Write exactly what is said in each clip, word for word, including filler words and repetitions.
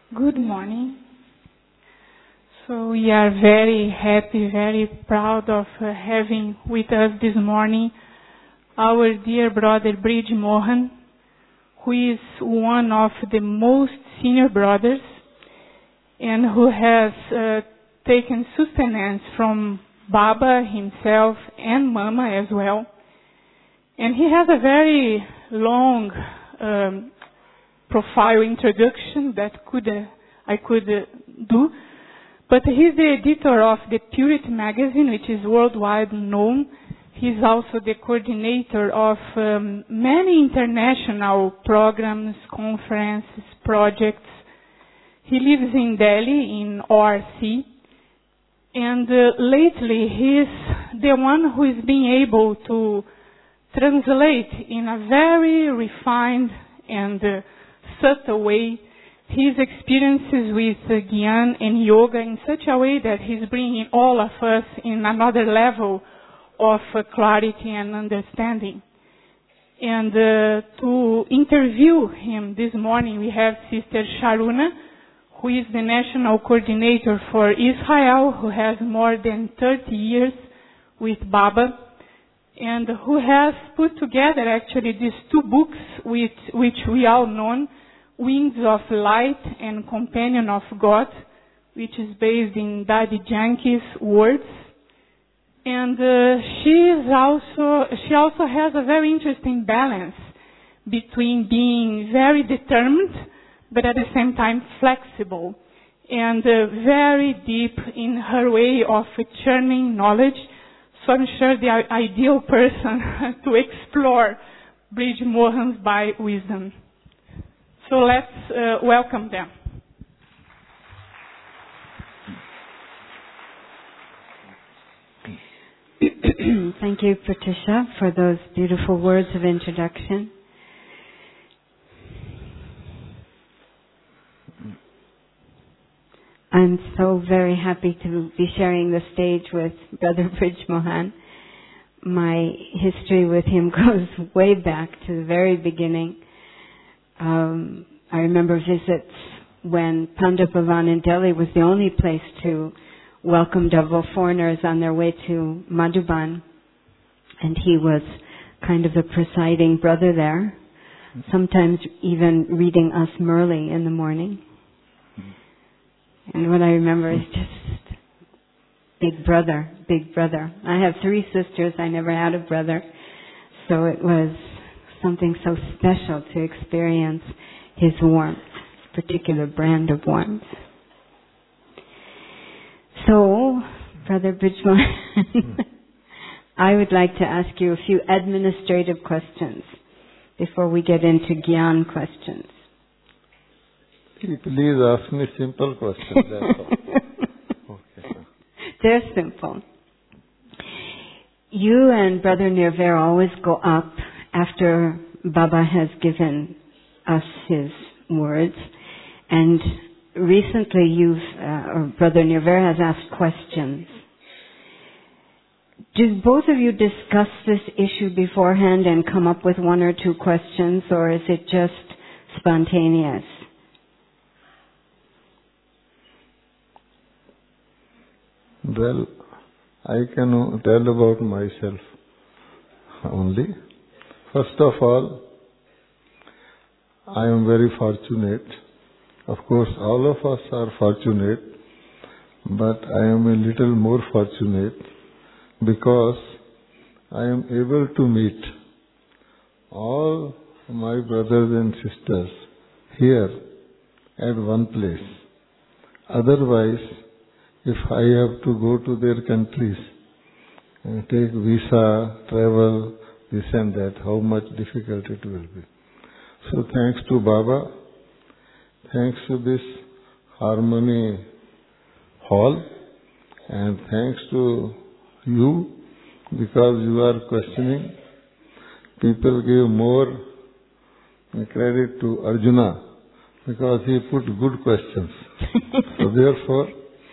Good morning. So we are very happy, very proud of uh, having with us this morning our dear brother Bridge Mohan, who is one of the most senior brothers and who has uh, taken sustenance from Baba himself and Mama as well. And he has a very long um, profile introduction that could uh, I could uh, do. But he's the editor of the Purity magazine, which is worldwide known. He's also the coordinator of um, many international programs, conferences, projects. He lives in Delhi, in O R C. And uh, lately, he's the one who is being able to translate in a very refined and uh, subtle way his experiences with uh, Gyan and yoga in such a way that he's bringing all of us in another level of uh, clarity and understanding. And uh, to interview him this morning, we have Sister Sharuna, who is the national coordinator for Israel, who has more than thirty years with Baba, and who has put together actually these two books which, which we all know, Wings of Light and Companion of God, which is based in Daddy Yankee's words. And uh, she is also she also has a very interesting balance between being very determined, but at the same time flexible, and uh, very deep in her way of churning knowledge. So I'm sure the ideal person to explore Bridge Mohan's by wisdom. So let's uh, welcome them. Thank you, Patricia, for those beautiful words of introduction. I'm so very happy to be sharing the stage with Brother Bridge Mohan. My history with him goes way back to the very beginning. Um, I remember visits when Pandit Bhavan in Delhi was the only place to welcome double foreigners on their way to Madhuban. And he was kind of the presiding brother there, sometimes even reading us Murli in the morning. And what I remember is just big brother, big brother. I have three sisters. I never had a brother. So it was something so special to experience his warmth, his particular brand of warmth. So, Brother Bridge Mohan, I would like to ask you a few administrative questions before we get into Gyan questions. Please ask me simple questions, that's all. Okay. They're simple. You and Brother Nirvair always go up after Baba has given us his words, and recently you've, uh, or Brother Nirvair has asked questions. Do both of you discuss this issue beforehand and come up with one or two questions, or is it just spontaneous? Well, I can tell about myself only. First of all, I am very fortunate. Of course, all of us are fortunate, but I am a little more fortunate because I am able to meet all my brothers and sisters here at one place. Otherwise, if I have to go to their countries and take visa, travel, this and that, how much difficult it will be. So thanks to Baba, thanks to this Harmony Hall, and thanks to you, because you are questioning. People give more credit to Arjuna because he put good questions. So therefore,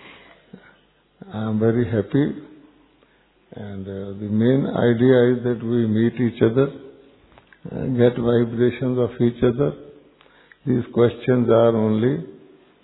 I am very happy, and uh, the main idea is that we meet each other, uh, get vibrations of each other. These questions are only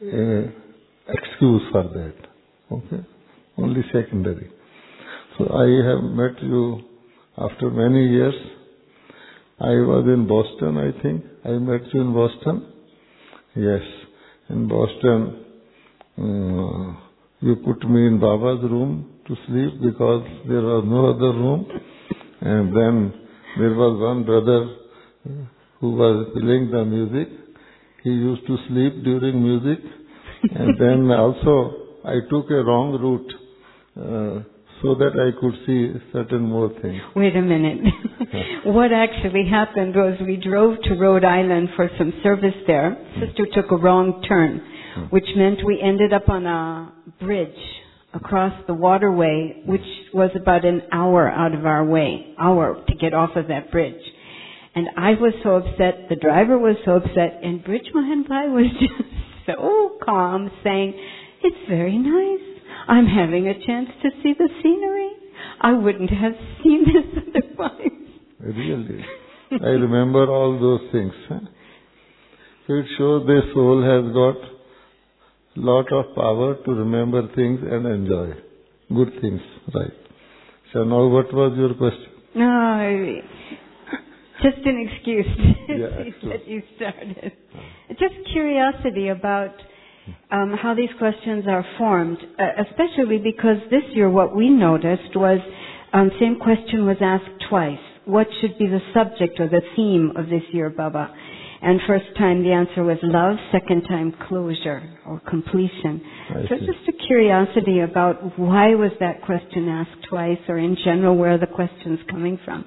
uh, excuse for that. Okay? Only secondary. So I have met you after many years. I was in Boston, I think. I met you in Boston. Yes. In Boston, uh, you put me in Baba's room to sleep because there was no other room. And then there was one brother who was playing the music. He used to sleep during music. And then also I took a wrong route uh, so that I could see certain more things. Wait a minute. What actually happened was we drove to Rhode Island for some service there. Sister took a wrong turn, which meant we ended up on a bridge across the waterway, which was about an hour out of our way, hour to get off of that bridge. And I was so upset, the driver was so upset, and Brij Mohan Bhai was just so calm, saying, "It's very nice. I'm having a chance to see the scenery. I wouldn't have seen this otherwise." Really? I remember all those things. Huh? So it shows the soul has got lot of power to remember things and enjoy good things, right? So now what was your question? No, just an excuse Yeah, that you started. Just curiosity about um, how these questions are formed, uh, especially because this year what we noticed was um, same question was asked twice. What should be the subject or the theme of this year, Baba? And first time the answer was love, second time closure or completion. I so see. just a curiosity about why was that question asked twice, or in general where are the questions coming from?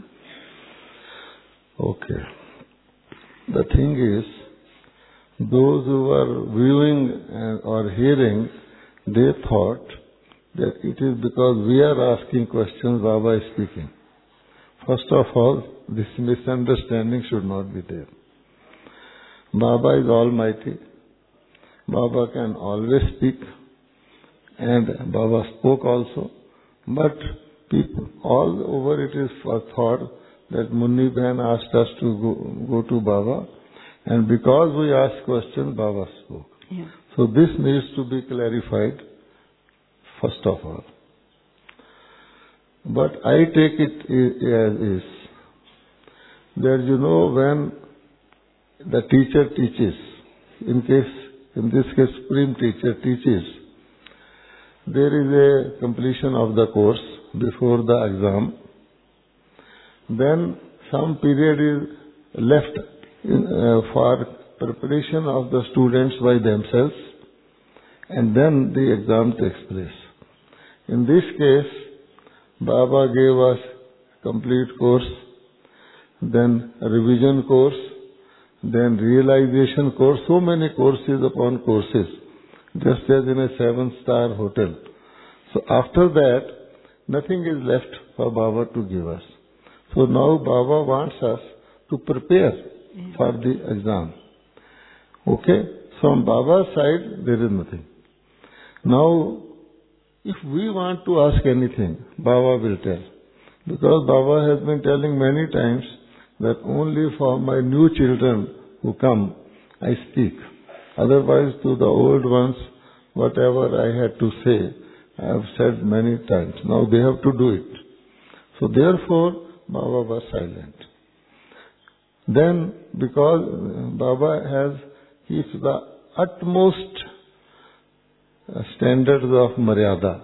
Okay. The thing is, those who are viewing and or hearing, they thought that it is because we are asking questions, Baba is speaking. First of all, this misunderstanding should not be there. Baba is almighty. Baba can always speak. And Baba spoke also. But people, all over it is for thought that Munni Bahan asked us to go, go to Baba. And because we asked questions, Baba spoke. Yeah. So this needs to be clarified, first of all. But I take it as is that, you know, when the teacher teaches, in case, in this case, Supreme Teacher teaches, there is a completion of the course before the exam. Then some period is left in, uh, for preparation of the students by themselves, and then the exam takes place. In this case, Baba gave us complete course, then a revision course, then realization course, so many courses upon courses, just as in a seven-star hotel. So after that, nothing is left for Baba to give us. So now Baba wants us to prepare for the exam. Okay? So on Baba's side, there is nothing. Now, if we want to ask anything, Baba will tell. Because Baba has been telling many times that only for my new children who come, I speak. Otherwise, to the old ones, whatever I had to say, I have said many times. Now they have to do it. So therefore, Baba was silent. Then, because Baba has his the utmost standards of Maryada.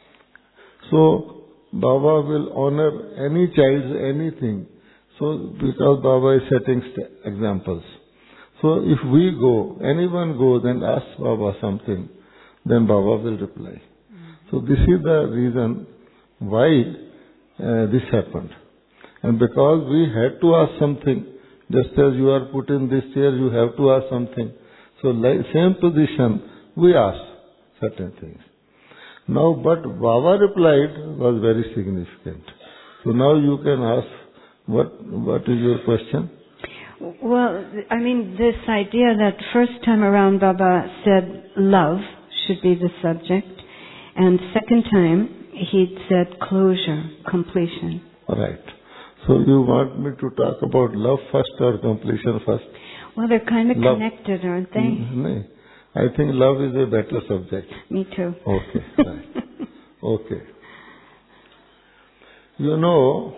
So, Baba will honor any child's anything. So, because Baba is setting st- examples. So, if we go, anyone goes and asks Baba something, then Baba will reply. Mm-hmm. So, this is the reason why uh, this happened. And because we had to ask something, just as you are put in this chair, you have to ask something. So, like same position, we ask certain things. Now, but Baba replied was very significant. So now you can ask, what what is your question? Well, I mean, this idea that first time around Baba said love should be the subject, and second time he said closure, completion. Right. So you want me to talk about love first or completion first? Well, they're kind of love. connected, aren't they? Mm-hmm. I think love is a better subject. Me too. Okay, right. Okay. You know,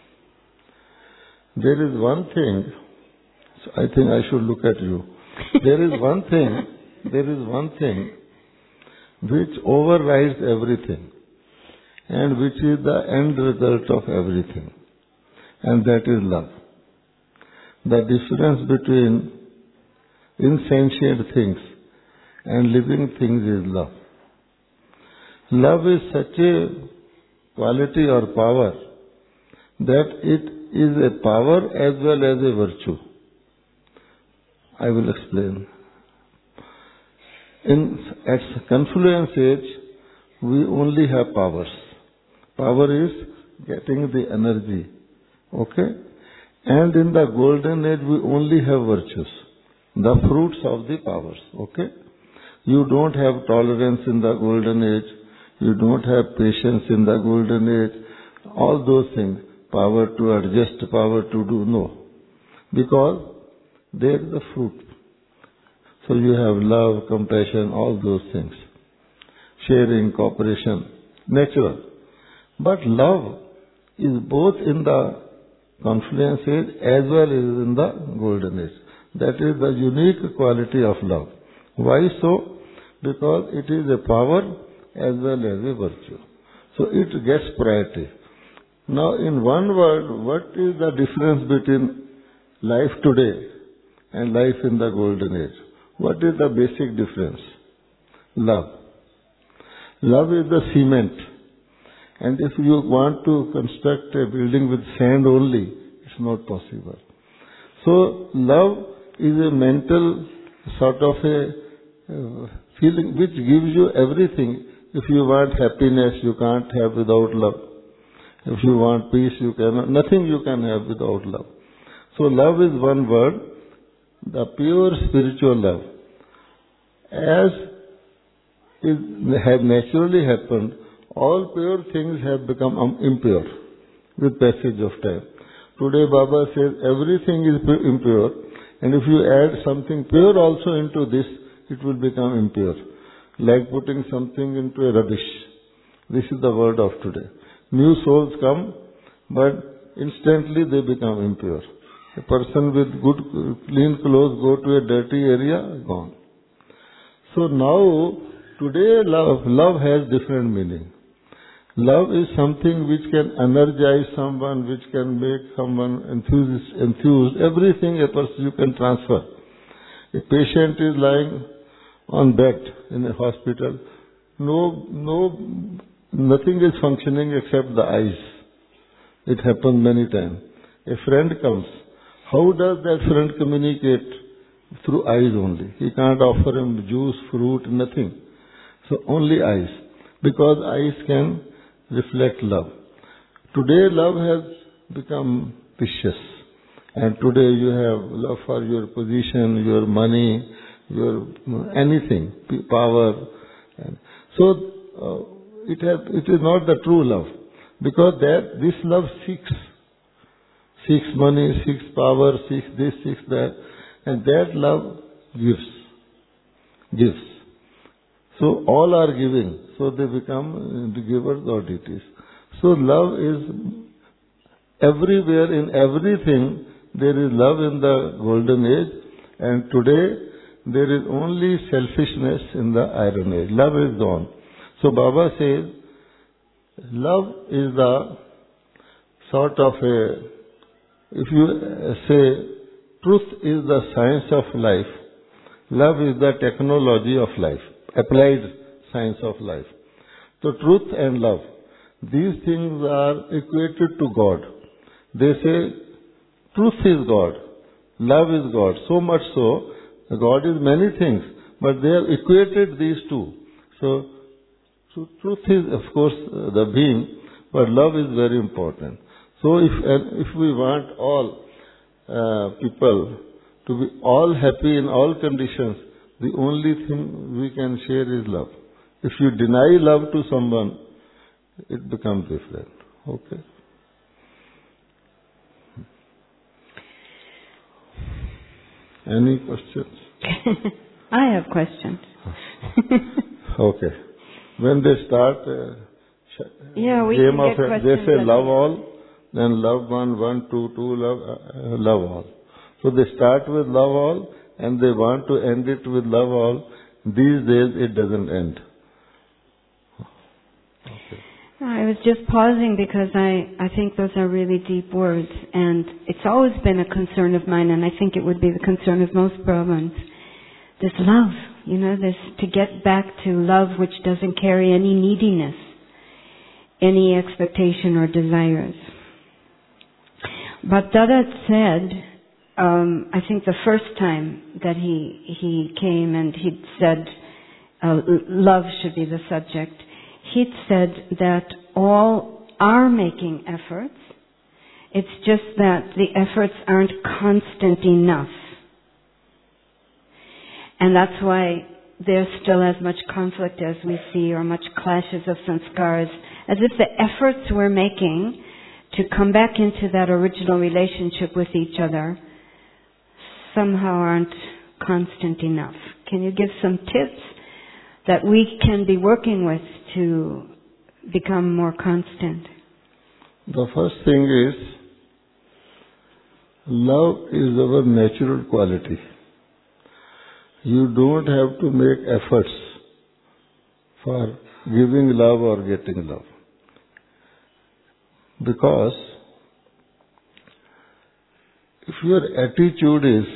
there is one thing, so I think I should look at you. There is one thing, there is one thing which overrides everything and which is the end result of everything, and that is love. The difference between insentient things and living things is love. Love is such a quality or power that it is a power as well as a virtue. I will explain. In at confluence age, we only have powers. Power is getting the energy. Okay? And in the golden age, we only have virtues, the fruits of the powers. Okay? You don't have tolerance in the golden age. You don't have patience in the golden age. All those things, power to adjust, power to do, no. Because there is the fruit. So you have love, compassion, all those things. Sharing, cooperation, natural. But love is both in the confluence age as well as in the golden age. That is the unique quality of love. Why so? Because it is a power as well as a virtue. So it gets priority. Now in one word, what is the difference between life today and life in the golden age? What is the basic difference? Love. Love is the cement. And if you want to construct a building with sand only, it's not possible. So love is a mental sort of a uh, feeling which gives you everything. If you want happiness, you can't have without love. If you want peace, you cannot. Nothing you can have without love. So love is one word, the pure spiritual love. As is had naturally happened, all pure things have become impure with passage of time. Today Baba says everything is impure, and if you add something pure also into this, it will become impure. Like putting something into a rubbish. This is the word of today. New souls come, but instantly they become impure. A person with good, clean clothes go to a dirty area, gone. So now, today love, love has different meaning. Love is something which can energize someone, which can make someone enthused, enthused. Everything a person you can transfer. A patient is lying on bed in a hospital. No, no, nothing is functioning except the eyes. It happens many times. A friend comes. How does that friend communicate? Through eyes only. He can't offer him juice, fruit, nothing. So only eyes. Because eyes can reflect love. Today love has become vicious. And today you have love for your position, your money, your anything, power. So uh, it has, it is not the true love. Because that this love seeks. Seeks money, seeks power, seeks this, seeks that. And that love gives. Gives. So all are giving. So they become the givers or deities. So love is everywhere, in everything. There is love in the golden age. And today there is only selfishness in the iron age. Love is gone. So Baba says, love is the sort of a, if you say, truth is the science of life. Love is the technology of life, applied science of life. So truth and love, these things are equated to God. They say, truth is God, love is God. So much so, God is many things, but they have equated these two. So, so truth is, of course, the being, but love is very important. So if, if we want all Uh, people to be all happy in all conditions, the only thing we can share is love. If you deny love to someone, it becomes different. Okay? Any questions? I have questions. Okay. When they start uh, yeah, we game can of get it, they questions. say love all, then love one, one, two, two, love, uh, love all. So they start with love all and they want to end it with love all. These days it doesn't end. Okay. I was just pausing because I, I think those are really deep words, and it's always been a concern of mine, and I think it would be the concern of most Brahmins. This love, you know, this to get back to love which doesn't carry any neediness, any expectation or desires. But Dadat said, um, I think the first time that he he came and he'd said uh, love should be the subject, he'd said that all are making efforts. It's just that the efforts aren't constant enough. And that's why there's still as much conflict as we see, or much clashes of sanskars, as if the efforts we're making to come back into that original relationship with each other somehow aren't constant enough. Can you give some tips that we can be working with to become more constant? The first thing is, love is our natural quality. You don't have to make efforts for giving love or getting love. Because if your attitude is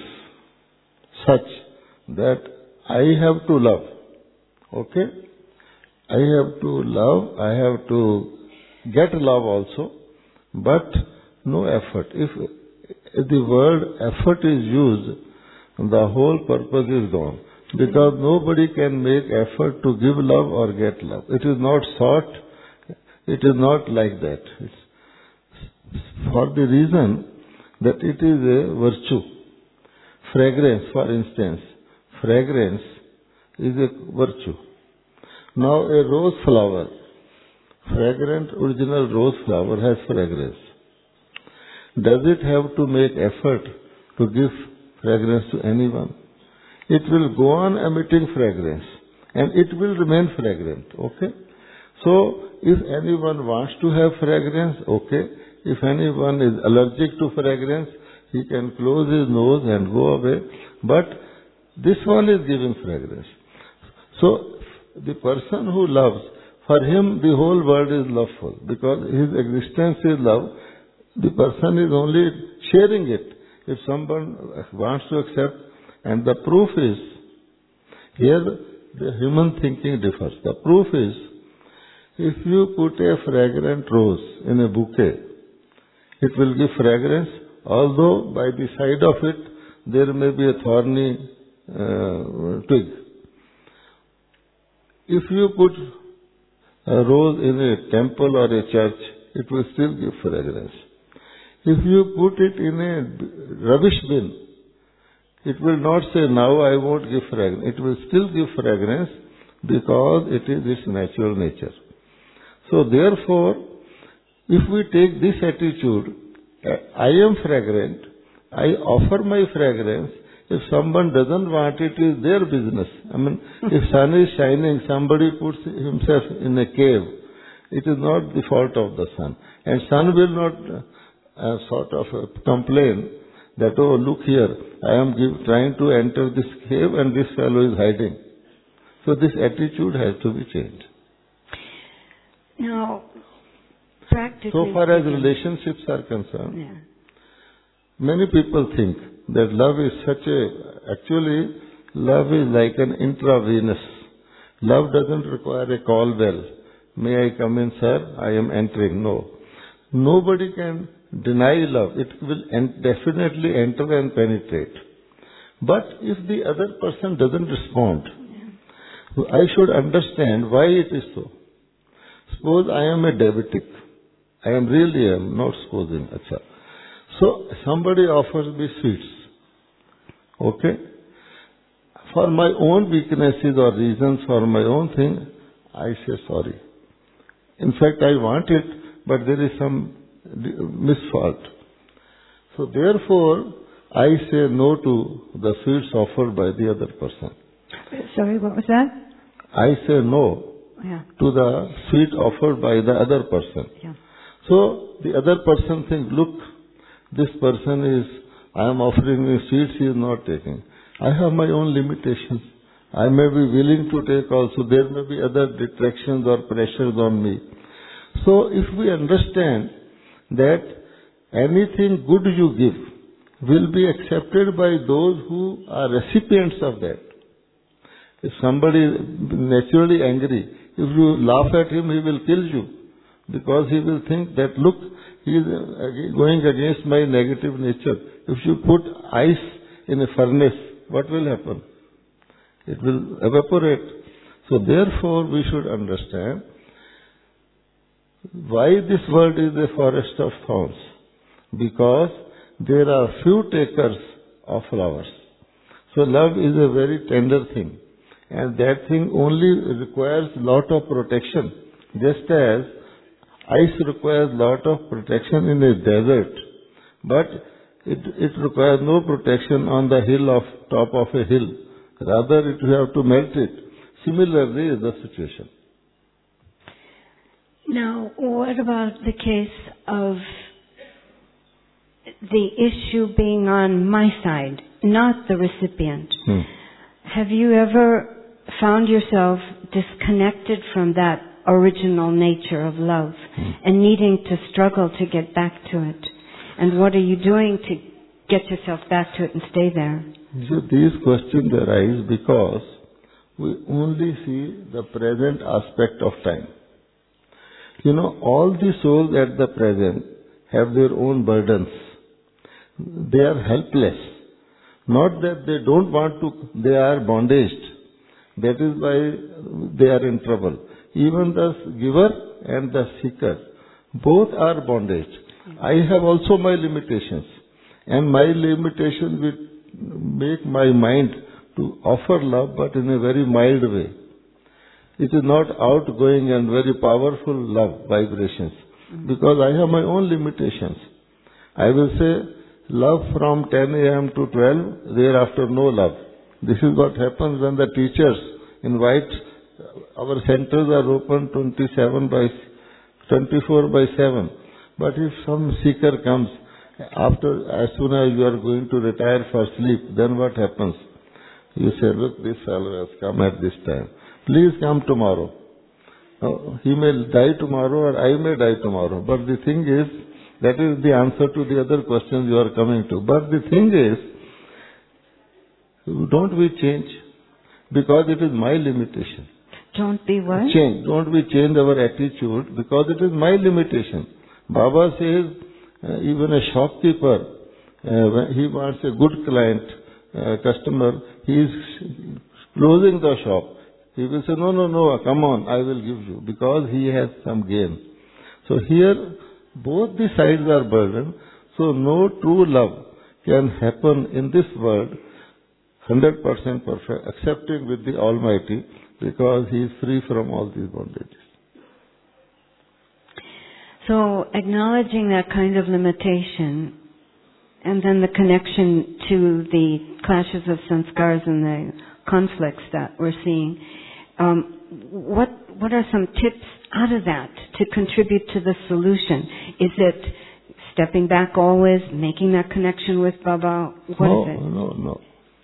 such that I have to love, okay? I have to love, I have to get love also, but no effort. If, if the word effort is used, the whole purpose is gone. Because nobody can make effort to give love or get love. It is not sought, it is not like that. It's for the reason that it is a virtue. Fragrance, for instance, fragrance is a virtue. Now a rose flower, fragrant original rose flower has fragrance. Does it have to make effort to give fragrance to anyone? It will go on emitting fragrance and it will remain fragrant, okay? So if anyone wants to have fragrance, okay. If anyone is allergic to fragrance, he can close his nose and go away. But this one is giving fragrance. So the person who loves, for him the whole world is loveful because his existence is love. The person is only sharing it. If someone wants to accept, and the proof is, here the human thinking differs. The proof is, if you put a fragrant rose in a bouquet, it will give fragrance, although by the side of it there may be a thorny uh, twig. If you put a rose in a temple or a church, it will still give fragrance. If you put it in a rubbish bin, it will not say, now I won't give fragrance. It will still give fragrance because it is its natural nature. So therefore, if we take this attitude, I am fragrant, I offer my fragrance. If someone doesn't want it, it is their business. I mean, if sun is shining, somebody puts himself in a cave, it is not the fault of the sun. And sun will not uh, sort of uh, complain that, oh, look here, I am give, trying to enter this cave and this fellow is hiding. So this attitude has to be changed. Now, practically so far as speaking, relationships are concerned, yeah. many people think that love is such a, actually love is like an intravenous. Love doesn't require a call bell. May I come in, sir? I am entering. No. Nobody can deny love. It will en- definitely enter and penetrate. But if the other person doesn't respond, yeah. I should understand why it is so. Suppose I am a diabetic. I am really am, not supposing. Achha. So somebody offers me sweets. Okay? For my own weaknesses or reasons, for my own thing, I say sorry. In fact, I want it, but there is some misfault. So therefore, I say no to the sweets offered by the other person. Sorry, what was that? I say no Yeah. to the sweet offered by the other person. Yeah. So the other person thinks, look, this person is, I am offering me sweets, he is not taking. I have my own limitations. I may be willing to take also. There may be other detractions or pressures on me. So if we understand that anything good you give will be accepted by those who are recipients of that. If somebody is naturally angry, if you laugh at him, he will kill you. Because he will think that, look, he is going against my negative nature. If you put ice in a furnace, what will happen? It will evaporate. So therefore we should understand why this world is a forest of thorns. Because there are few takers of flowers. So love is a very tender thing. And that thing only requires lot of protection. Just as ice requires lot of protection in a desert. But it, it requires no protection on the hill of top of a hill. Rather, it, you have to melt it. Similarly is the situation. Now, what about the case of the issue being on my side, not the recipient? Hmm. Have you ever found yourself disconnected from that original nature of love hmm. and needing to struggle to get back to it? And what are you doing to get yourself back to it and stay there? So these questions arise because we only see the present aspect of time. You know, all the souls at the present have their own burdens. They are helpless. Not that they don't want to, they are bondaged. That is why they are in trouble. Even the giver and the seeker, both are bondaged. I have also my limitations. And my limitations will make my mind to offer love, but in a very mild way. It is not outgoing and very powerful love vibrations. Because I have my own limitations. I will say, love from ten a.m. to twelve, thereafter no love. This is what happens when the teachers invite, our centers are open twenty-seven by, twenty-four by seven. But if some seeker comes, after, as soon as you are going to retire for sleep, then what happens? You say, look, this fellow has come at this time. Please come tomorrow. Oh, he may die tomorrow or I may die tomorrow. But the thing is, that is the answer to the other questions you are coming to. But the thing is, don't we change? Because it is my limitation. Don't be what? Change. Don't we change our attitude because it is my limitation. Baba says, uh, even a shopkeeper, uh, when he wants a good client, uh, customer, he is closing the shop. He will say, no, no, no, come on, I will give you, because he has some gain. So here, both the sides are burdened, so no true love can happen in this world, one hundred percent perfect, accepting with the Almighty, because he is free from all these bondages. So acknowledging that kind of limitation, and then the connection to the clashes of sanskars and the conflicts that we're seeing, um, what what are some tips out of that to contribute to the solution? Is it stepping back always, making that connection with Baba? What no, is it? No, no,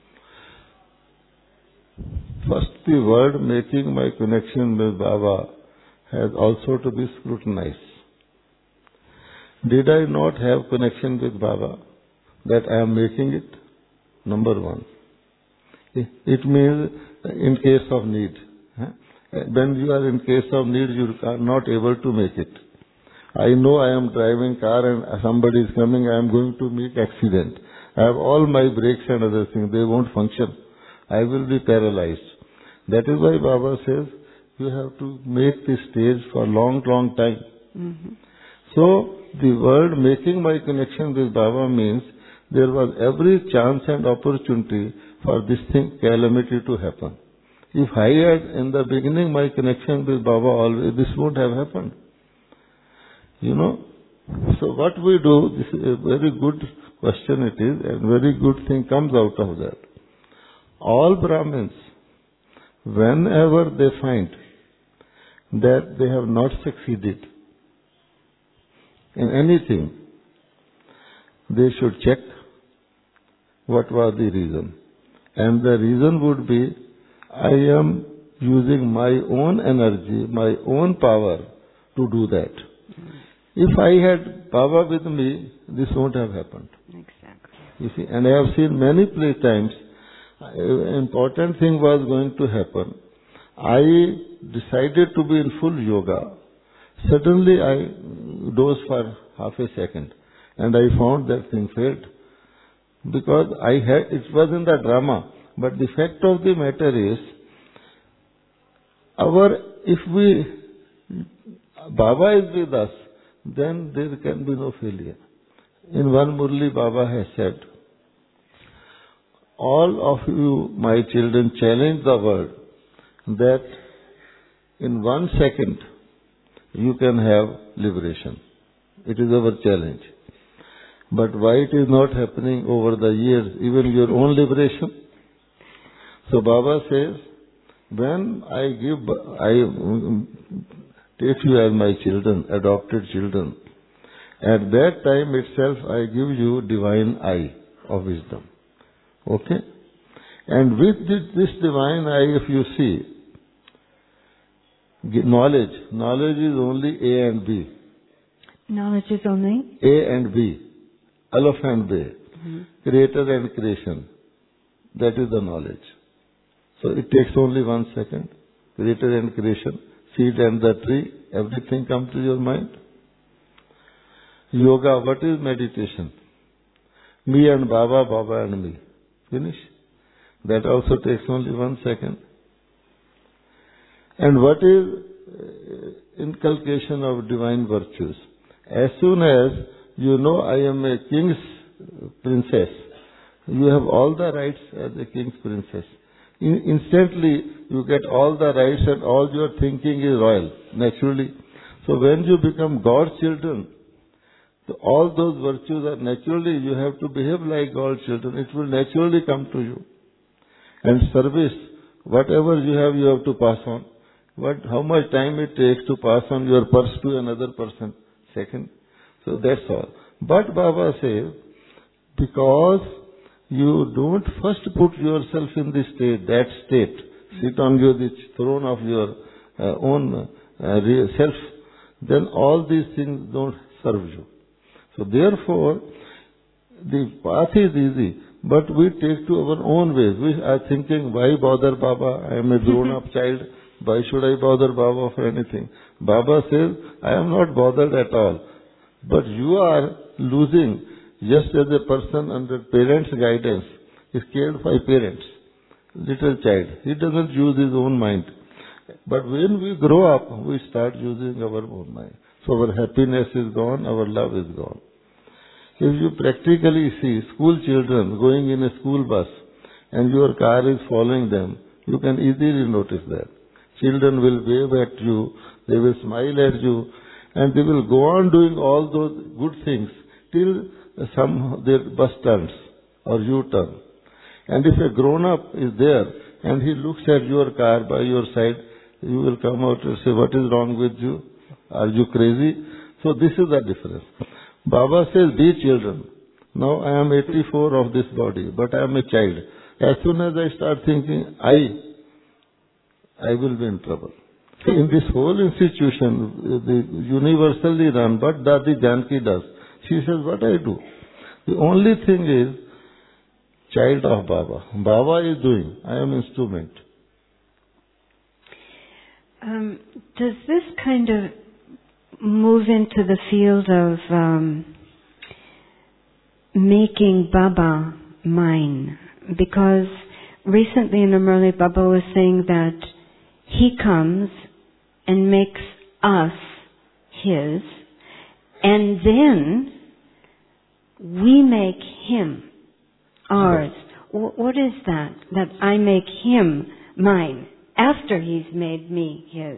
First, the word making my connection with Baba has also to be scrutinized. Did I not have connection with Baba that I am making it? Number one. It means in case of need. When you are in case of need, you are not able to make it. I know I am driving car and somebody is coming, I am going to meet accident. I have all my brakes and other things, they won't function. I will be paralyzed. That is why Baba says, you have to make this stage for long, long time. Mm-hmm. So, the word making my connection with Baba means there was every chance and opportunity for this thing, calamity to happen. If I had in the beginning my connection with Baba always, this won't have happened. You know, so what we do, this is a very good question it is, and very good thing comes out of that. All Brahmins whenever they find that they have not succeeded in anything, they should check what was the reason. And the reason would be, I am using my own energy, my own power to do that. If I had power with me, this won't have happened. Exactly. You see, and I have seen many play times, uh, important thing was going to happen. I decided to be in full yoga. Suddenly I dozed for half a second and I found that thing failed. Because I had, it was in the drama. But the fact of the matter is, our, if we, Baba is with us, then there can be no failure. In one Murli, Baba has said, all of you, my children, challenge the world that in one second you can have liberation. It is our challenge. But why it is not happening over the years, even your own liberation? So Baba says, when I give, I take you as my children, adopted children, at that time itself I give you divine eye of wisdom. Okay? And with this, this divine eye, if you see, knowledge, knowledge is only A and B. Knowledge is only? A and B. Aleph and Bay. Mm-hmm. Creator and creation. That is the knowledge. So it takes only one second. Creator and creation, seed and the tree, everything comes to your mind. Yoga, what is meditation? Me and Baba, Baba and me. Finish. That also takes only one second. And what is inculcation of divine virtues? As soon as you know I am a king's princess, you have all the rights as a king's princess. In, instantly you get all the rights and all your thinking is royal, naturally. So when you become God's children, so all those virtues are naturally, you have to behave like God's children. It will naturally come to you. And service, whatever you have, you have to pass on. What, how much time it takes to pass on your purse to another person? Second. So that's all. But Baba says, because you don't first put yourself in this state, that state, sit on your the throne of your uh, own uh, real self, then all these things don't serve you. So therefore, the path is easy, but we take to our own ways. We are thinking, why bother Baba? I am a grown-up child. Why should I bother Baba for anything? Baba says, I am not bothered at all. But you are losing, just as a person under parents' guidance is cared by parents. Little child, he doesn't use his own mind. But when we grow up, we start using our own mind. So our happiness is gone, our love is gone. If you practically see school children going in a school bus and your car is following them, you can easily notice that. Children will wave at you, they will smile at you, and they will go on doing all those good things till some their bus turns or you turn. And if a grown-up is there and he looks at your car by your side, you will come out and say, what is wrong with you? Are you crazy? So this is the difference. Baba says, be children. Now I am eighty-four of this body, but I am a child. As soon as I start thinking, I, I will be in trouble. In this whole institution, the universally run, but Dadi Janki does. She says, what I do? The only thing is, child of Baba. Baba is doing. I am instrument. Um, does this kind of move into the field of um, making Baba mine? Because recently in Amurli, Baba was saying that he comes and makes us his, and then we make him ours. W- what is that? That I make him mine after he's made me his.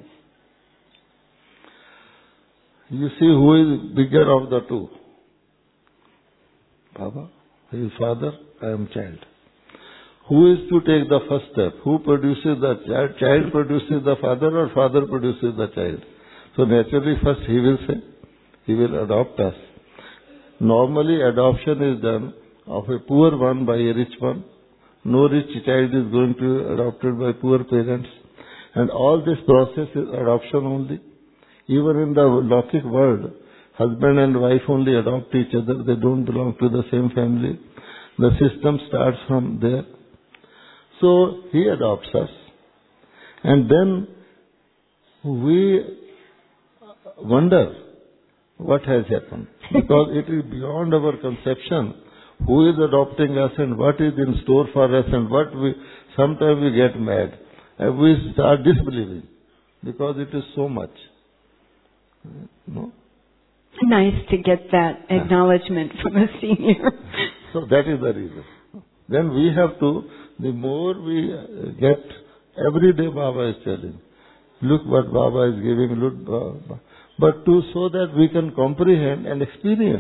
You see who is bigger of the two? Baba, he is father, I am child. Who is to take the first step? Who produces the child? Child produces the father or father produces the child? So naturally first he will say, he will adopt us. Normally adoption is done of a poor one by a rich one. No rich child is going to be adopted by poor parents. And all this process is adoption only. Even in the Lokik world, husband and wife only adopt each other. They don't belong to the same family. The system starts from there. So he adopts us. And then we wonder what has happened. Because it is beyond our conception who is adopting us and what is in store for us and what we, sometimes we get mad. And we start disbelieving because it is so much. No? Nice to get that acknowledgement from a senior. So that is the reason. Then we have to, the more we get, every day Baba is telling, look what Baba is giving, look Baba. But to so that we can comprehend and experience.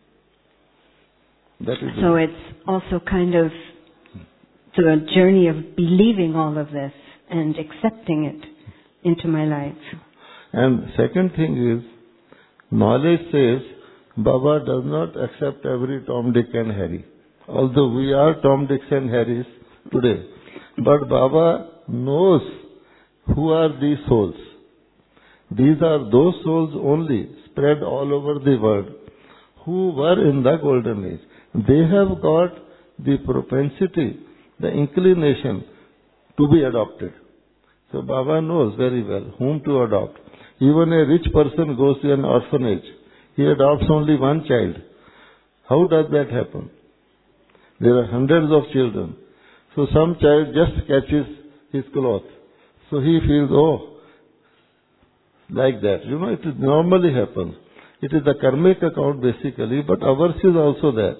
That is so it's also kind of the journey of believing all of this and accepting it into my life. And second thing is, knowledge says Baba does not accept every Tom, Dick and Harry. Although we are Tom, Dicks and Harrys today. But Baba knows who are these souls. These are those souls only spread all over the world who were in the golden age. They have got the propensity, the inclination to be adopted. So Baba knows very well whom to adopt. Even a rich person goes to an orphanage. He adopts only one child. How does that happen? There are hundreds of children. So some child just catches his cloth. So he feels, oh, like that. You know, it normally happens. It is the karmic account basically, but ours is also that.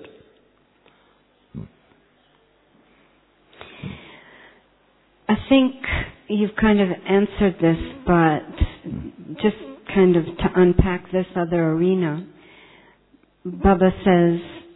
I think you've kind of answered this, but just kind of to unpack this other arena, Baba says,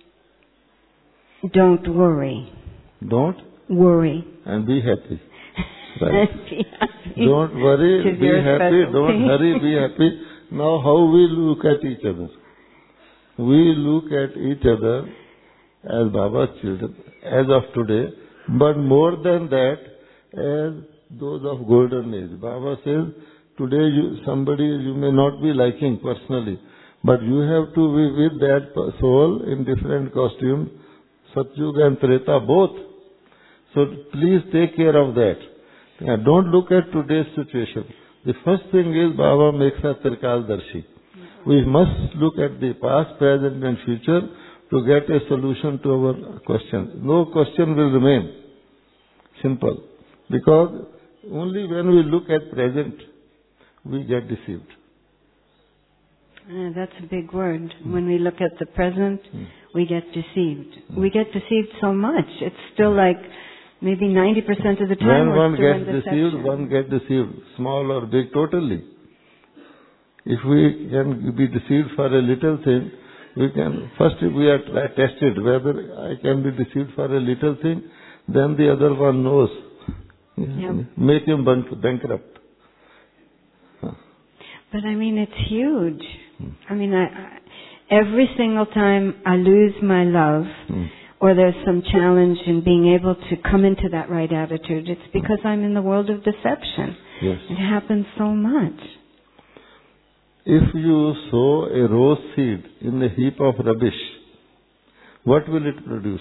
don't worry. Don't? Worry. And be happy. Right. Be happy. Don't worry, be happy, don't hurry, be happy. Now how we look at each other? We look at each other as Baba's children, as of today, but more than that, as those of golden age. Baba says, today you, somebody you may not be liking personally, but you have to be with that soul in different costumes, Satyuga and Treta, both. So please take care of that. Yeah, don't look at today's situation. The first thing is Baba makes us Trikal-darshi. We must look at the past, present and future to get a solution to our question. No question will remain. Simple. Because only when we look at present, we get deceived. Uh, that's a big word. Mm. When we look at the present, mm. we get deceived. Mm. We get deceived so much. It's still like maybe ninety percent of the time when we're one still gets in deceived, deception. one gets deceived, small or big, totally. If we can be deceived for a little thing, we can, first we are tested whether I can be deceived for a little thing, then the other one knows. Yep. Make him bankrupt. Huh. But I mean, it's huge. Hmm. I mean, I, I, every single time I lose my love, hmm. or there's some challenge in being able to come into that right attitude, it's because I'm in the world of deception. Yes. It happens so much. If you sow a rose seed in a heap of rubbish, what will it produce?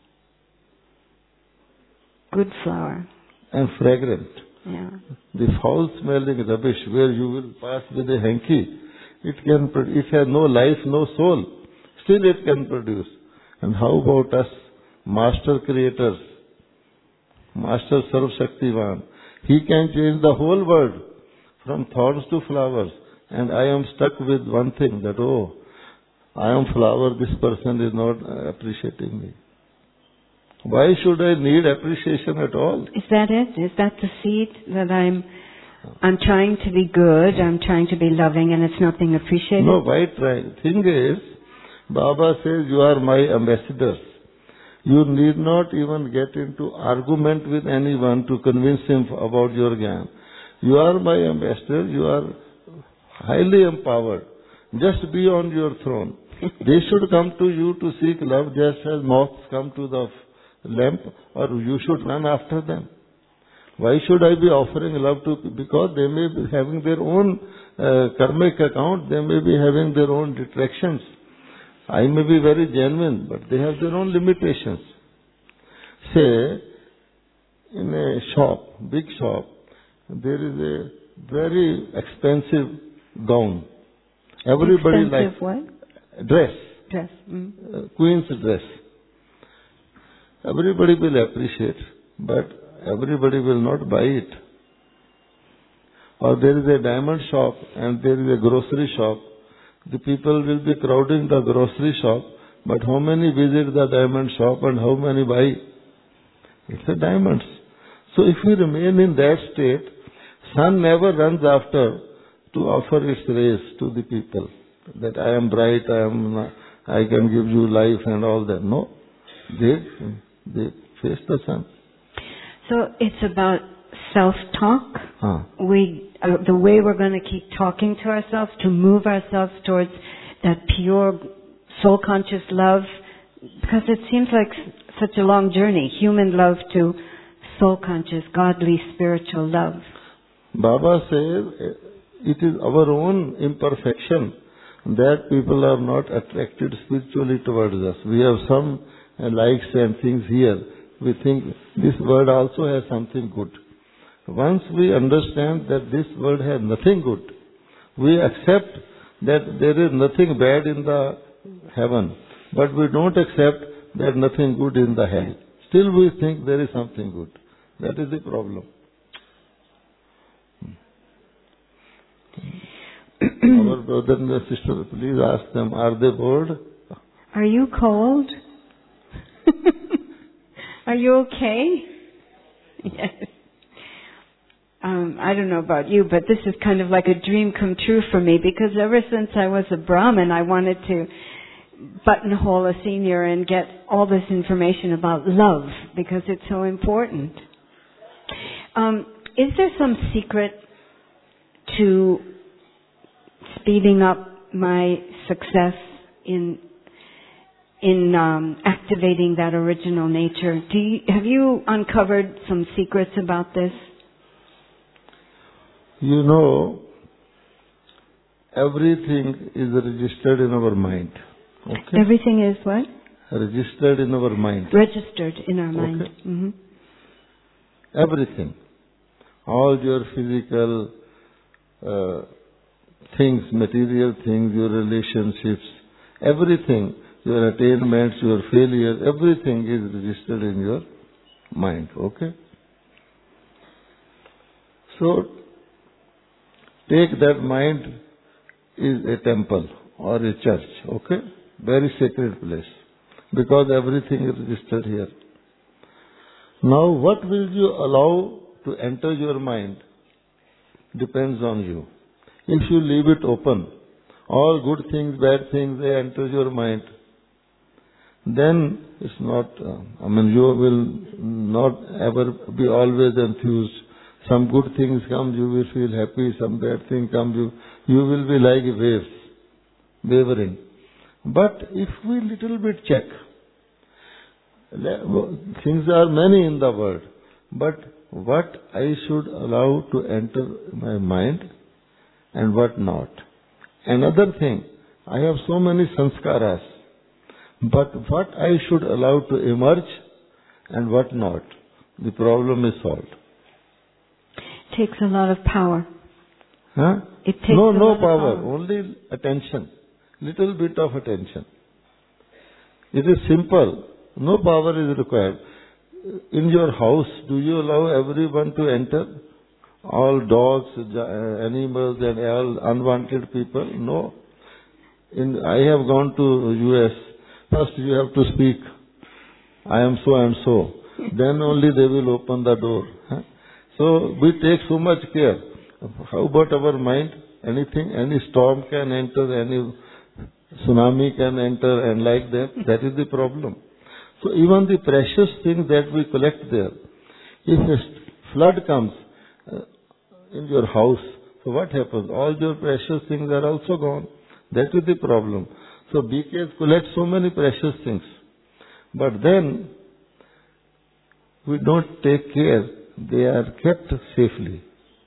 Good flower. And fragrant. Yeah. The foul-smelling rubbish where you will pass with a hanky, it can, it has no life, no soul. Still it can produce. And how about us, master creators, master Sarv Shaktivan? He can change the whole world from thorns to flowers. And I am stuck with one thing, that, oh, I am flower, this person is not appreciating me. Why should I need appreciation at all? Is that it? Is that the seed that I'm I'm trying to be good, I'm trying to be loving, and it's not being appreciated? No, why trying? Thing is, Baba says, you are my ambassadors. You need not even get into argument with anyone to convince him about your Gyan. You are my ambassador, you are highly empowered. Just be on your throne. They should come to you to seek love just as moths come to the lamp, or you should run after them. Why should I be offering love to, because they may be having their own uh, karmic account, they may be having their own detractions. I may be very genuine, but they have their own limitations. Say, in a shop, big shop, there is a very expensive gown. Everybody expensive likes what? Dress. Dress. Mm. Uh, queen's dress. Everybody will appreciate, but everybody will not buy it. Or there is a diamond shop and there is a grocery shop. The people will be crowding the grocery shop, but how many visit the diamond shop and how many buy? It's a diamonds. So if we remain in that state, sun never runs after to offer its rays to the people. That I am bright, I am, I can give you life and all that. No. They, they face the sun. So it's about self-talk. Huh. We, uh, the way we're going to keep talking to ourselves to move ourselves towards that pure soul-conscious love, because it seems like such a long journey, human love to soul-conscious, godly, spiritual love. Baba says it is our own imperfection that people are not attracted spiritually towards us. We have some uh, likes and things here. We think this word also has something good. Once we understand that this word has nothing good, we accept that there is nothing bad in the heaven, but we don't accept that nothing good in the hell. Still we think there is something good. That is the problem. Our brother and sister, please ask them, are they bored? Are you cold? Are you okay? Yes. Um, I don't know about you, but this is kind of like a dream come true for me, because ever since I was a Brahmin, I wanted to buttonhole a senior and get all this information about love, because it's so important. Um, is there some secret to speeding up my success in in um, activating that original nature? Do you, have you uncovered some secrets about this? You know, everything is registered in our mind. Okay? Everything is what? Registered in our mind. Registered in our mind. Okay. Mm-hmm. Everything. All your physical uh, things, material things, your relationships, everything, your attainments, your failures, everything is registered in your mind. Okay? So, take that mind is a temple or a church. Okay? Very sacred place. Because everything is registered here. Now, what will you allow to enter your mind depends on you. If you leave it open, all good things, bad things, they enter your mind, then it's not, uh, I mean, you will not ever be always enthused. Some good things come, you will feel happy. Some bad things come, you, you will be like waves, wavering. But if we little bit check, things are many in the world, but what I should allow to enter my mind and what not. Another thing, I have so many sanskaras, but what I should allow to emerge and what not. The problem is solved. It takes a lot of power. Huh? It takes no, a no lot power, of power. only attention. Little bit of attention. It is simple. No power is required. In your house, do you allow everyone to enter? All dogs, animals and all unwanted people? No. In, I have gone to U S. First you have to speak. I am so and so. Then only they will open the door. Huh? So we take so much care. How about our mind? Anything, any storm can enter, any tsunami can enter and like that. That is the problem. So even the precious things that we collect there, if a flood comes uh, in your house, so what happens? All your precious things are also gone. That is the problem. So B Ks collect so many precious things. But then, we don't take care. They are kept safely.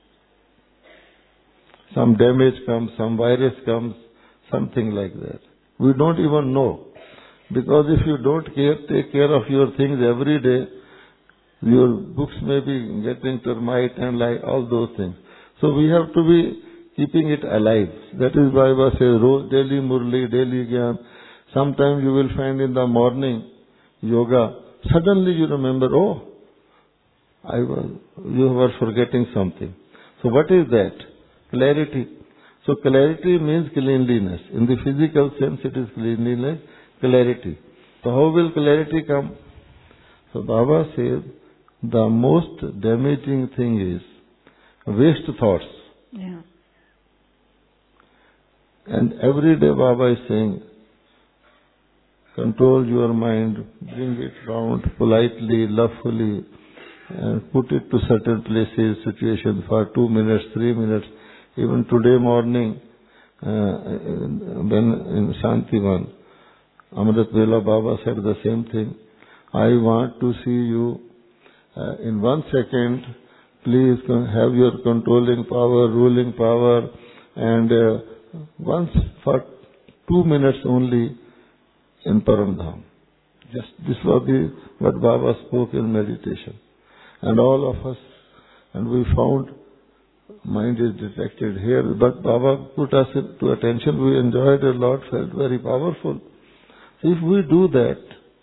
Some damage comes, some virus comes, something like that. We don't even know. Because if you don't care, take care of your things every day, your books may be getting termite and like all those things. So we have to be keeping it alive. That is why Baba says, Roz daily murli, daily gyan. Sometimes you will find in the morning yoga, suddenly you remember, oh, I was, you were forgetting something. So what is that? Clarity. So clarity means cleanliness. In the physical sense it is cleanliness, clarity. So how will clarity come? So Baba says, the most damaging thing is waste thoughts. Yeah. And every day Baba is saying, control your mind, bring it round politely, lovefully, and put it to certain places, situations for two minutes, three minutes. Even today morning, uh, when in Shantivan, Amrit Vela Baba said the same thing. I want to see you uh, in one second. Please have your controlling power, ruling power, and uh, once for two minutes only in Paramdham. Just this was the, what Baba spoke in meditation. And all of us, and we found mind is detected here, but Baba put us to attention, we enjoyed a lot, felt very powerful. So if we do that,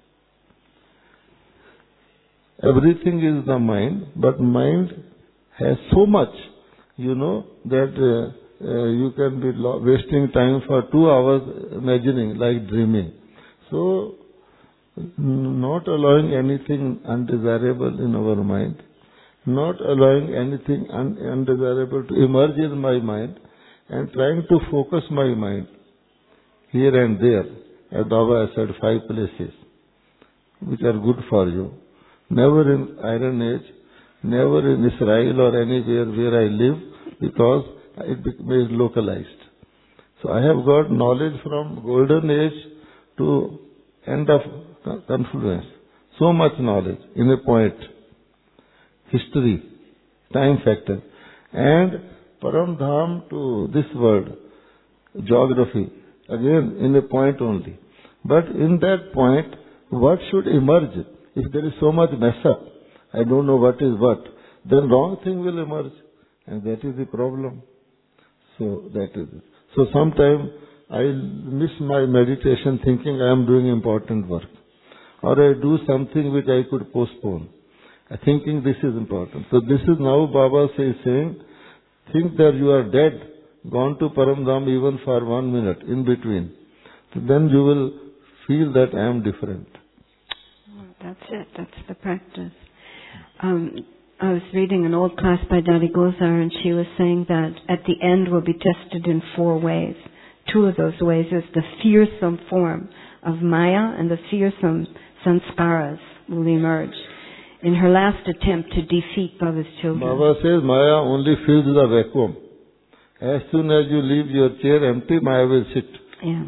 everything is the mind, but mind has so much, you know, that uh, uh, you can be lo- wasting time for two hours imagining, like dreaming. So, not allowing anything undesirable in our mind, not allowing anything un- undesirable to emerge in my mind, and trying to focus my mind here and there. As Baba said, five places which are good for you. Never in Iron Age, never in Israel or anywhere where I live, because it becomes localized. So I have got knowledge from Golden Age to end of confluence. So much knowledge in a point. History, time factor. And Paramdham to this word, geography, again in a point only. But in that point, what should emerge? If there is so much mess up, I don't know what is what, then wrong thing will emerge. And that is the problem. So that is it. So sometimes I miss my meditation thinking I am doing important work. Or I do something which I could postpone. Thinking this is important. So this is now Baba says saying, think that you are dead, gone to Paramdham even for one minute in between. So then you will feel that I am different. That's it. That's the practice. Um, I was reading an old class by Dadi Gozar, and she was saying that at the end we'll be tested in four ways. Two of those ways is the fearsome form of Maya, and the fearsome sanskaras will emerge in her last attempt to defeat Baba's children. Baba says Maya only fills the vacuum. As soon as you leave your chair empty, Maya will sit. Yeah.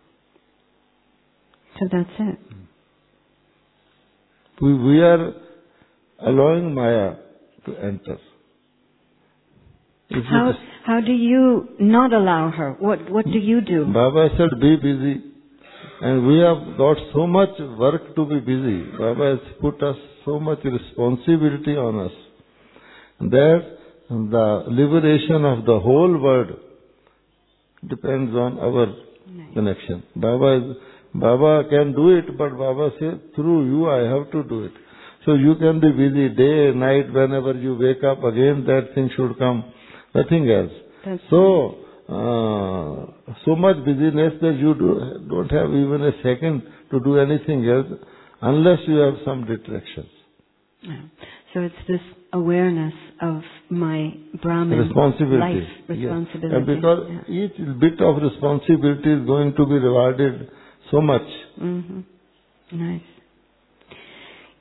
So that's it. We, we are allowing Maya to enter. If How, how do you not allow her? What, what do you do? Baba said, be busy. And we have got so much work to be busy. Baba has put us so much responsibility on us that the liberation of the whole world depends on our nice. connection. Baba is, Baba can do it, but Baba says, through you I have to do it. So you can be busy day, night, whenever you wake up, again that thing should come. Nothing else. That's so, uh, so much busyness that you do, don't have even a second to do anything else unless you have some distractions. Yeah. So it's this awareness of my Brahman responsibility. life responsibility. Yes. And because yeah. each bit of responsibility is going to be rewarded so much. Mm-hmm. Nice.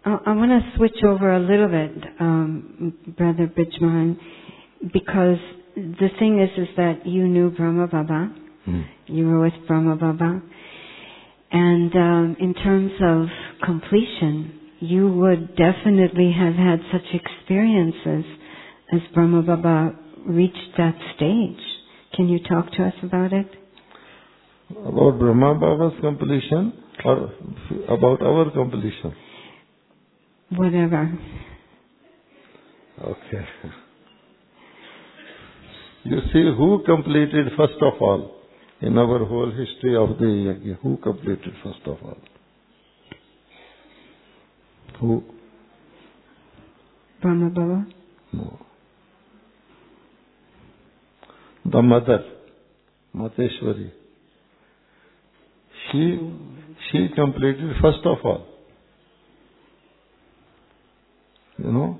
I, I want to switch over a little bit, um, Brother Brij Mohan, because the thing is, is that you knew Brahma Baba. Hmm. You were with Brahma Baba. And um, in terms of completion, you would definitely have had such experiences as Brahma Baba reached that stage. Can you talk to us about it? About Brahma Baba's completion or about our completion? Whatever. Okay. You see, who completed first of all in our whole history of the yajna? Who completed first of all? Who? Brahma Baba? No. The mother, Mateshwari. She, she completed first of all. You know?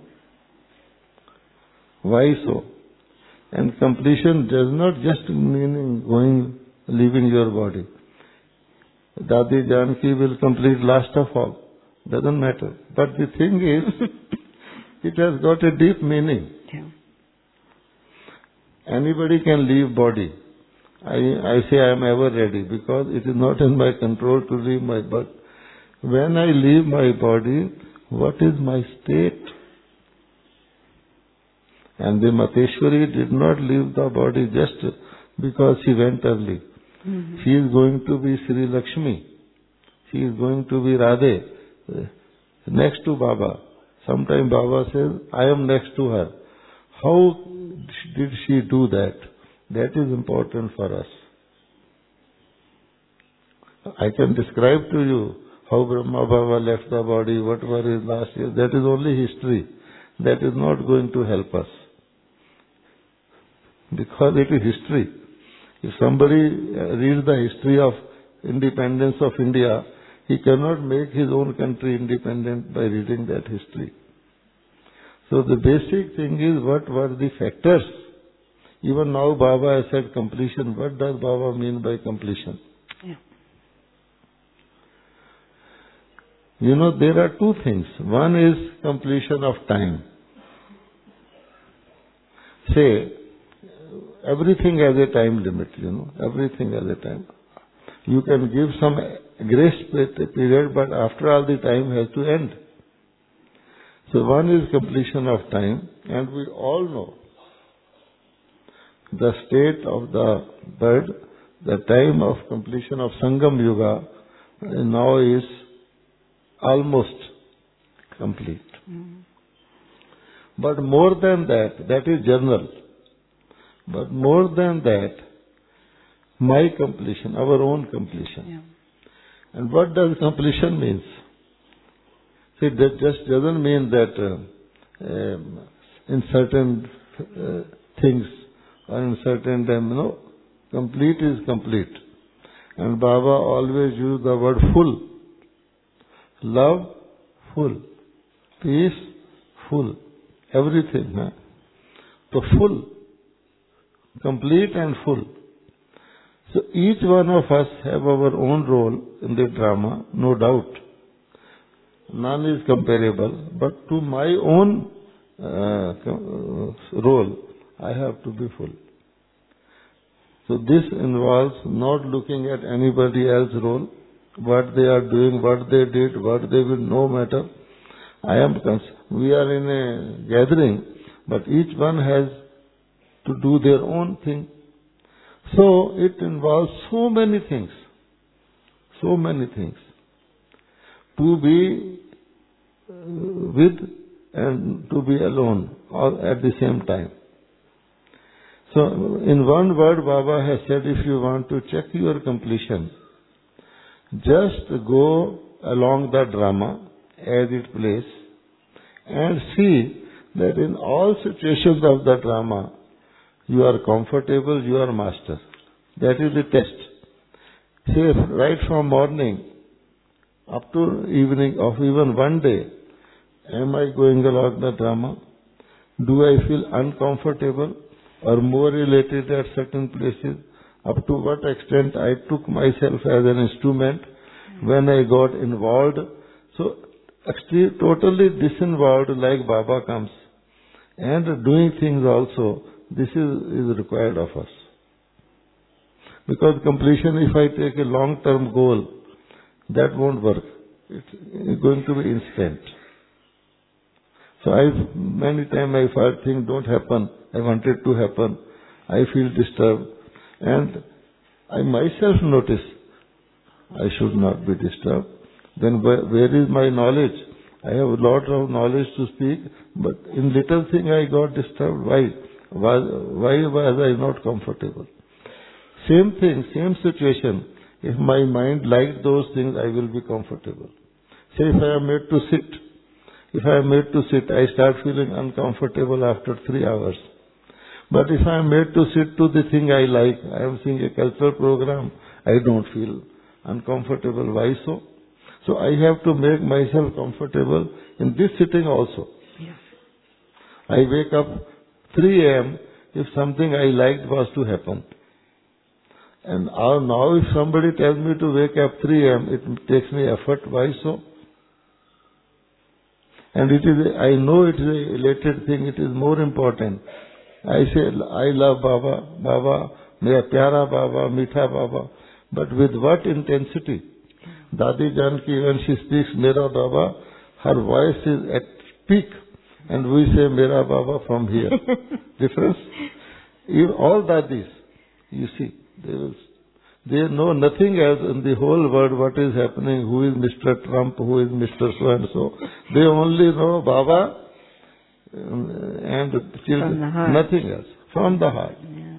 Why so? And completion does not just mean going, leaving your body. Dadi Janki will complete last of all. Doesn't matter. But the thing is, it has got a deep meaning. Yeah. Anybody can leave body. I, I say I am ever ready because it is not in my control to leave my body. When I leave my body, what is my state? And the Mateshwari did not leave the body just because she went early. Mm-hmm. She is going to be Sri Lakshmi. She is going to be Radhe, uh, next to Baba. Sometime Baba says, I am next to her. How did she do that? That is important for us. I can describe to you how Brahma Baba left the body, what were his last years. That is only history. That is not going to help us. Because it is history. If somebody reads the history of independence of India, he cannot make his own country independent by reading that history. So the basic thing is, what were the factors? Even now Baba has said completion. What does Baba mean by completion? Yeah. You know, there are two things. One is completion of time. Say, everything has a time limit, you know. Everything has a time. You can give some grace period, but after all the time has to end. So one is completion of time, and we all know the state of the bird, the time of completion of Sangam Yuga now is almost complete. Mm-hmm. But more than that, that is general. But more than that, my completion, our own completion. Yeah. And what does completion means? See, that just doesn't mean that uh, um, in certain uh, things or in certain time, you know, complete is complete. And Baba always used the word full. Love, full. Peace, full. Everything. Huh? So full. Complete and full. So each one of us have our own role in the drama, no doubt. None is comparable, but to my own uh, role, I have to be full. So this involves not looking at anybody else's role, what they are doing, what they did, what they will, no matter. I am cons- we are in a gathering, but each one has to do their own thing. So it involves so many things, so many things. To be with and to be alone all at the same time. So in one word, Baba has said, if you want to check your completion, just go along the drama as it plays and see that in all situations of the drama, you are comfortable, you are master. That is the test. Say, right from morning up to evening of even one day, am I going along the drama? Do I feel uncomfortable or more related at certain places? Up to what extent I took myself as an instrument when I got involved? So extreme, totally disinvolved like Baba comes and doing things also, this is, is required of us. Because completion, if I take a long-term goal, that won't work. It's going to be instant. So I, many times I felt things don't happen. I want it to happen. I feel disturbed. And I myself notice I should not be disturbed. Then where, where is my knowledge? I have a lot of knowledge to speak, but in little thing I got disturbed. Why? Why, why was I not comfortable? Same thing, same situation. If my mind likes those things, I will be comfortable. Say if I am made to sit, if I am made to sit, I start feeling uncomfortable after three hours. But if I am made to sit to the thing I like, I am seeing a cultural program, I don't feel uncomfortable. Why so? So I have to make myself comfortable in this sitting also. Yes. I wake up three a.m. if something I liked was to happen. And now if somebody tells me to wake up three a.m., it takes me effort. Why so? And it is, a, I know it is a related thing, it is more important. I say, I love Baba, Baba, Mera Pyara Baba, Mitha Baba. But with what intensity? Dadi Janki, when she speaks Mera Baba, her voice is at peak. And we say Mera Baba from here. Difference? Even all Dadis, you see, they will, they know nothing else in the whole world what is happening, who is Mister Trump, who is Mister So-and-so. They only know Baba and children, nothing else, from the heart. Yeah.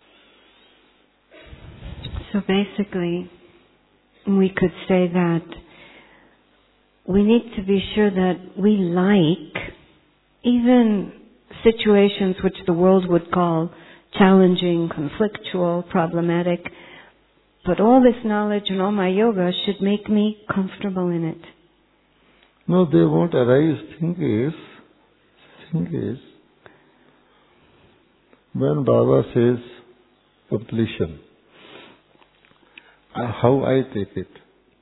So basically, we could say that we need to be sure that we like even situations which the world would call challenging, conflictual, problematic, but all this knowledge and all my yoga should make me comfortable in it. No, they won't arise. Thing is, thing is, when Baba says completion, uh, how I take it,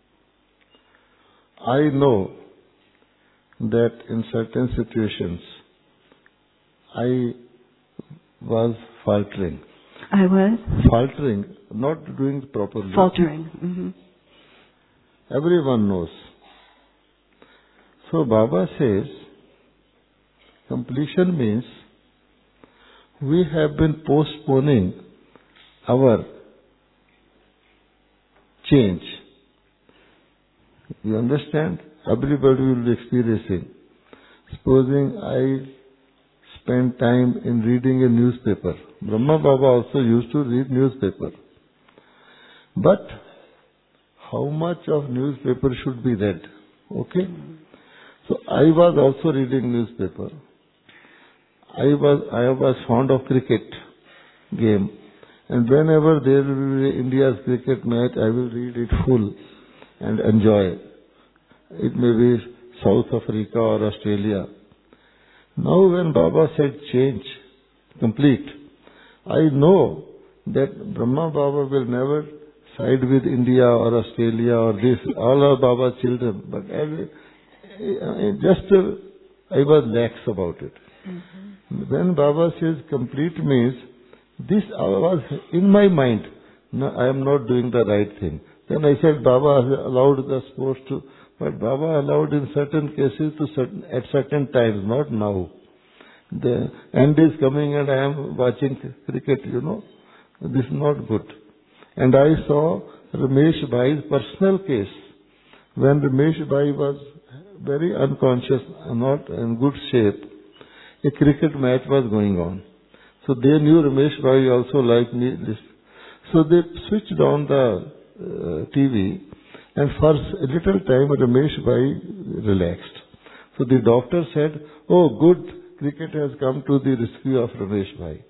I know that in certain situations I was faltering. I was? Faltering, not doing properly. Faltering. Mm-hmm. Everyone knows. So Baba says, completion means we have been postponing our change. You understand? Everybody will be experiencing. Supposing I spend time in reading a newspaper. Brahma Baba also used to read newspaper. But how much of newspaper should be read? Okay? So I was also reading newspaper. I was I was fond of cricket game. And whenever there will be India's cricket match, I will read it full and enjoy. It may be South Africa or Australia. Now when Baba said change, complete, I know that Brahma Baba will never side with India or Australia or this, all are Baba's children. But I, I just, uh, I was lax about it. Mm-hmm. When Baba says complete means, this was in my mind, no, I am not doing the right thing. Then I said Baba has allowed the sports to, but Baba allowed in certain cases to certain, at certain times, not now. The end is coming and I am watching cricket, you know. This is not good. And I saw Ramesh Bhai's personal case. When Ramesh Bhai was very unconscious, not in good shape, a cricket match was going on. So they knew Ramesh Bhai also like me. So they switched on the uh, T V and for a little time Ramesh Bhai relaxed. So the doctor said, oh good, cricket has come to the rescue of Ramesh Bhai.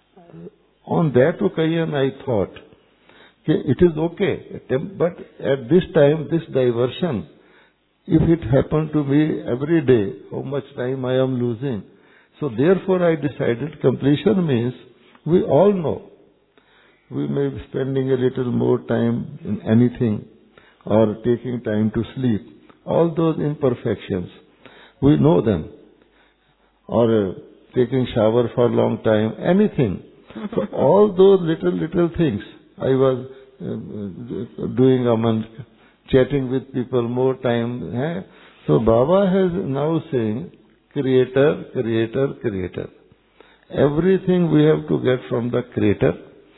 On that occasion I thought, okay, it is okay, but at this time, this diversion, if it happened to me every day, how much time I am losing. So therefore I decided completion means we all know we may be spending a little more time in anything or taking time to sleep all those imperfections, we know them. Or uh, taking shower for a long time, anything. So all those little, little things, I was uh, doing among chatting with people more time. Eh? So Baba has now saying, Creator, Creator, Creator. Everything we have to get from the Creator.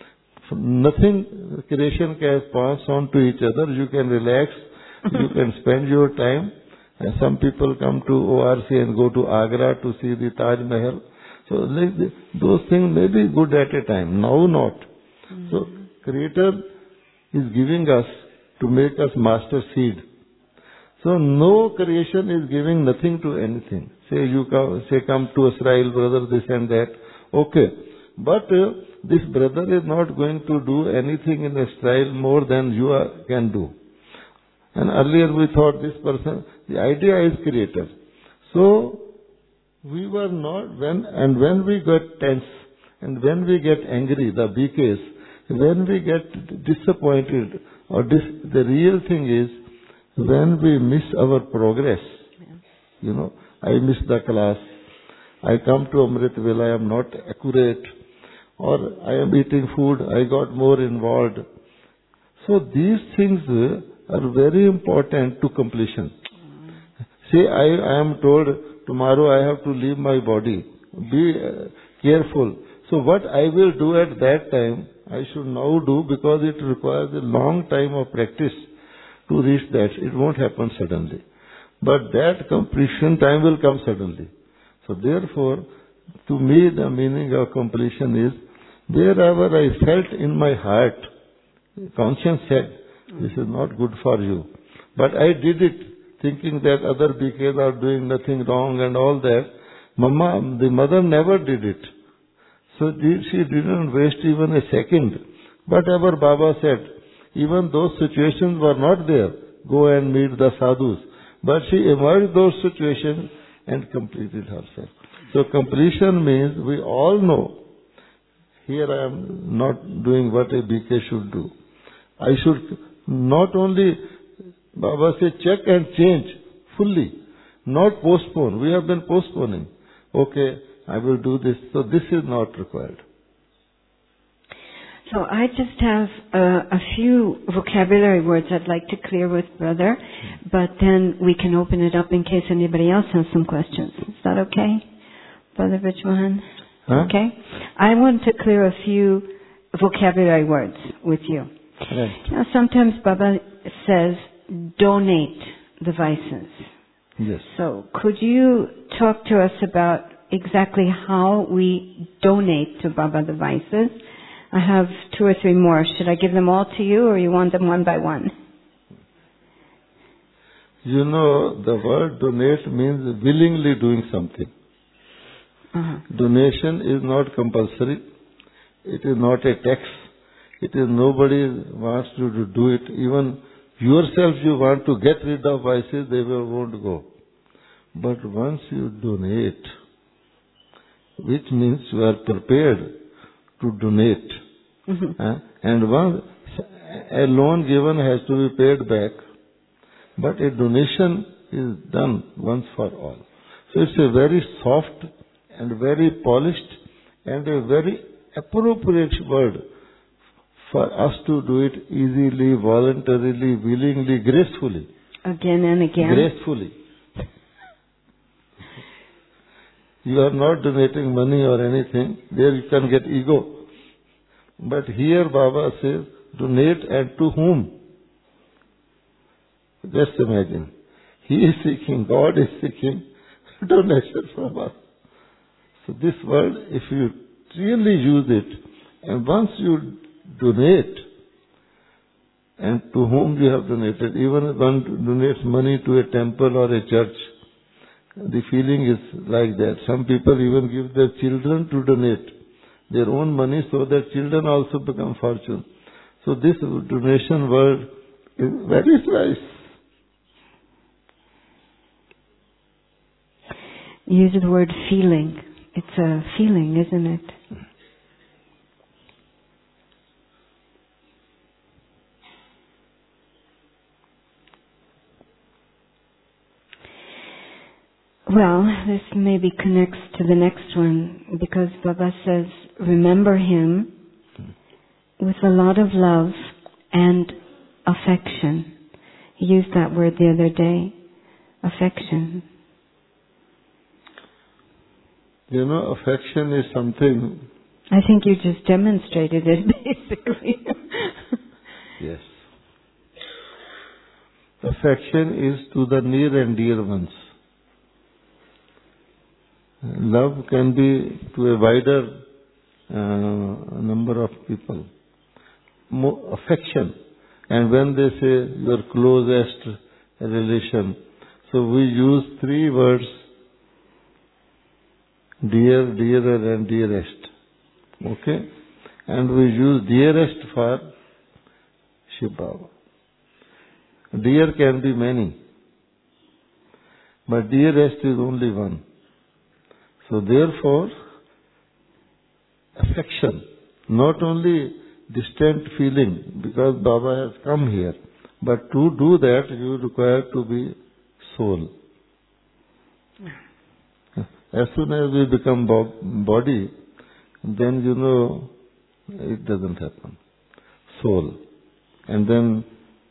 Nothing creation can pass on to each other. You can relax. You can spend your time. And some people come to O R C and go to Agra to see the Taj Mahal. So like the, those things may be good at a time. Now not. Mm-hmm. So Creator is giving us to make us master seed. So no creation is giving nothing to anything. Say you come, say come to Israel, brother, this and that. Okay. But uh, this brother is not going to do anything in Israel more than you are, can do. And earlier we thought this person, the idea is Creator. So we were not, when, and when we get tense, and when we get angry, the B Ks, when we get disappointed, or dis, the real thing is, when we miss our progress. Yeah. You know, I miss the class, I come to Amritville, I am not accurate, or I am eating food, I got more involved. So these things are very important to completion. Mm. Say, I, I am told, tomorrow I have to leave my body. Be uh, careful. So what I will do at that time, I should now do, because it requires a long time of practice to reach that. It won't happen suddenly. But that completion time will come suddenly. So therefore, to me the meaning of completion is, wherever I felt in my heart, conscience said, this is not good for you. But I did it thinking that other B Ks are doing nothing wrong and all that. Mama, the mother never did it. So she didn't waste even a second. But our Baba said, even those situations were not there. Go and meet the sadhus. But she emerged those situations and completed herself. So completion means we all know, here I am not doing what a B K should do. I should not only, Baba said, check and change fully, not postpone. We have been postponing. Okay, I will do this. So this is not required. So I just have uh, a few vocabulary words I'd like to clear with Brother, but then we can open it up in case anybody else has some questions. Is that okay, Brother Brij Mohan? Huh? Okay. I want to clear a few vocabulary words with you. Right. Now, sometimes Baba says, donate the vices. Yes. So could you talk to us about exactly how we donate to Baba the vices? I have two or three more. Should I give them all to you, or you want them one by one? You know, the word donate means willingly doing something. Uh-huh. Donation is not compulsory. It is not a tax. It is nobody wants you to do it. Even yourself you want to get rid of vices, they will, won't go. But once you donate, which means you are prepared to donate. Mm-hmm. Uh, and once a loan given has to be paid back, but a donation is done once for all. So it's a very soft and very polished and a very appropriate word for us to do it easily, voluntarily, willingly, gracefully. Again and again. Gracefully. You are not donating money or anything. There you can get ego. But here Baba says, donate, and to whom? Just imagine. He is seeking, God is seeking donation from us. So this word, if you really use it, and once you donate, and to whom you have donated, even if one donates money to a temple or a church, the feeling is like that. Some people even give their children to donate their own money so that children also become fortune. So this donation word is very nice. Use the word feeling. It's a feeling, isn't it? Well, this maybe connects to the next one, because Baba says, remember him with a lot of love and affection. He used that word the other day, affection. You know, affection is something... I think you just demonstrated it, basically. Yes. Affection is to the near and dear ones. Love can be to a wider uh, number of people. More affection. And when they say your closest relation, so we use three words: dear, dearer and dearest. Okay? And we use dearest for Shiv Baba. Dear can be many, but dearest is only one. So therefore, affection, not only distant feeling, because Baba has come here, but to do that you require to be soul. As soon as we become bo- body, then you know it doesn't happen. Soul. And then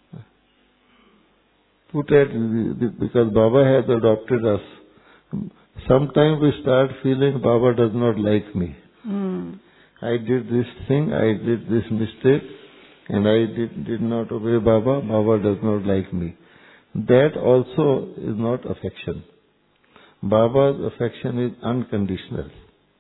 put it, because Baba has adopted us, sometimes we start feeling Baba does not like me. Mm. I did this thing, I did this mistake, and I did, did not obey Baba, Baba does not like me. That also is not affection. Baba's affection is unconditional.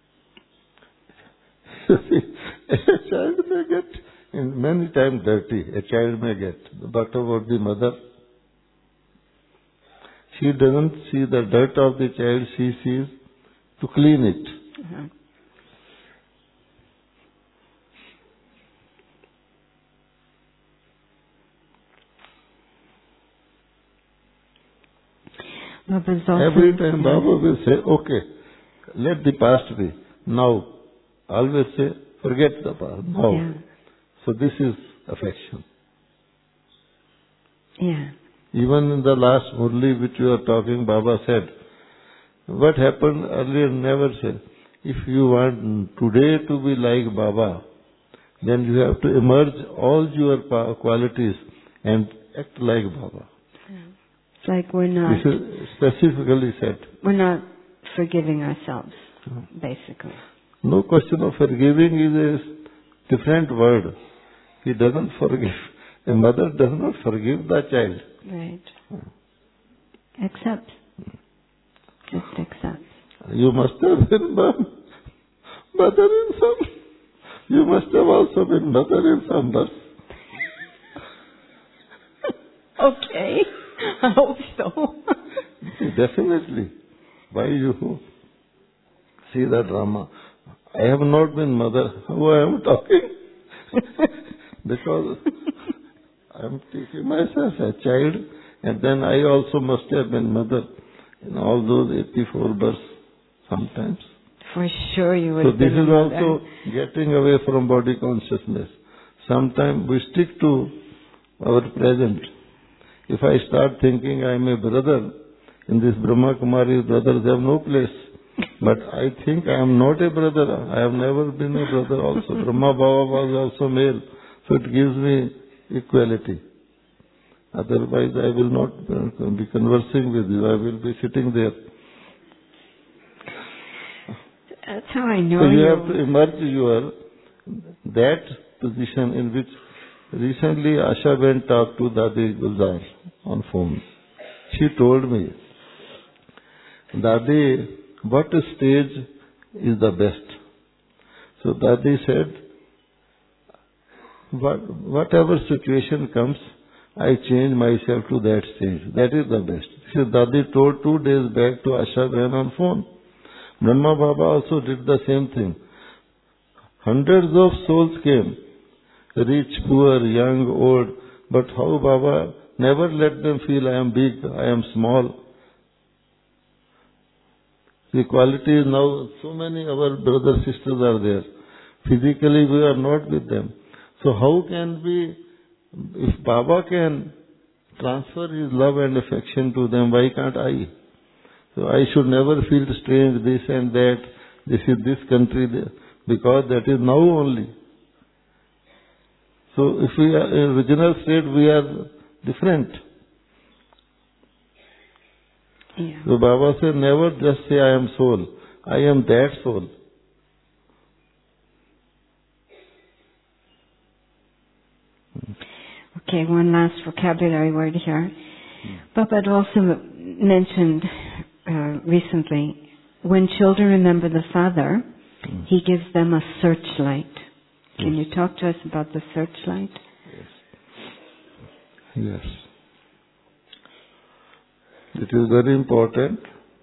You see, a child may get, and many times dirty, a child may get, but about the mother, she doesn't see the dirt of the child, she sees to clean it. Uh-huh. Every time Baba will say, okay, let the past be. Now, always say, forget the past. Now. Yeah. So this is affection. Yeah. Even in the last Murli which you are talking, Baba said, what happened earlier never said. If you want today to be like Baba, then you have to emerge all your qualities and act like Baba. It's like we're not... This is specifically said. We're not forgiving ourselves, basically. No question of forgiving is a different word. He doesn't forgive. A mother does not forgive the child. Right. Accept. Just accept. You must have been mother in some... You must have also been mother in some birth. Okay. I hope so. Definitely. Why you see the drama? I have not been mother. Who I am talking? Because I am taking myself a child, and then I also must have been mother in all those eighty-four births sometimes. For sure you would so have been this is mother. also getting away from body consciousness. Sometimes we stick to our present. If I start thinking I am a brother, in this Brahma Kumari, brothers have no place. But I think I am not a brother. I have never been a brother also. Brahma Baba was also male. So it gives me equality. Otherwise I will not be conversing with you. I will be sitting there. That's how I know so you. you. have to emerge your, that position in which recently Asha went talked to Dadi Gulzar on phone. She told me, Dadi, what stage is the best? So Dadi said, what, whatever situation comes, I change myself to that stage. That is the best. So Dadi told two days back to Asha Bain on phone. Brahma Baba also did the same thing. Hundreds of souls came, rich, poor, young, old, but how Baba never let them feel I am big, I am small. The quality is now, so many our brothers, sisters are there. Physically we are not with them. So how can we, if Baba can transfer his love and affection to them, why can't I? So I should never feel strange, this and that, this is this country, because that is now only. So if we are in original state, we are different. Yeah. So Baba said, never just say I am soul. I am that soul. Okay, one last vocabulary word here. Baba had also mentioned uh, recently, when children remember the Father, mm. he gives them a searchlight. Can yes. you talk to us about the searchlight? Yes. Yes. It is very important.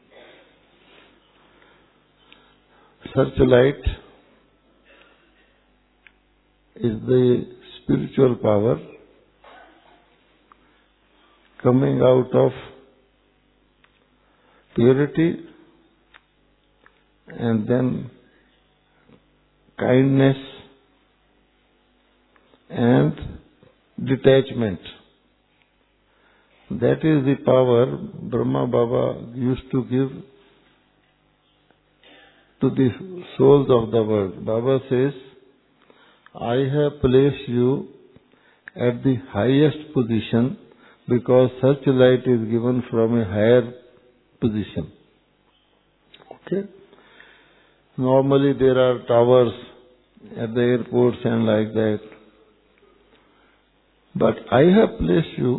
Searchlight is the spiritual power coming out of purity and then kindness and detachment. That is the power Brahma Baba used to give to the souls of the world. Baba says, I have placed you at the highest position because such light is given from a higher position. Okay? Normally there are towers at the airports and like that. But I have placed you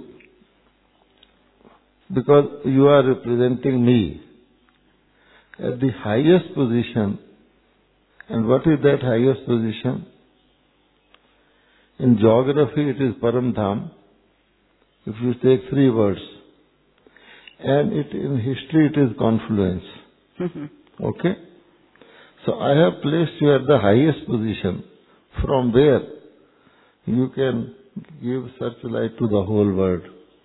because you are representing me at the highest position. And what is that highest position? In geography it is Paramdham, if you take three words. And it, in history it is confluence. Okay? So I have placed you at the highest position from where you can give such light to the whole world.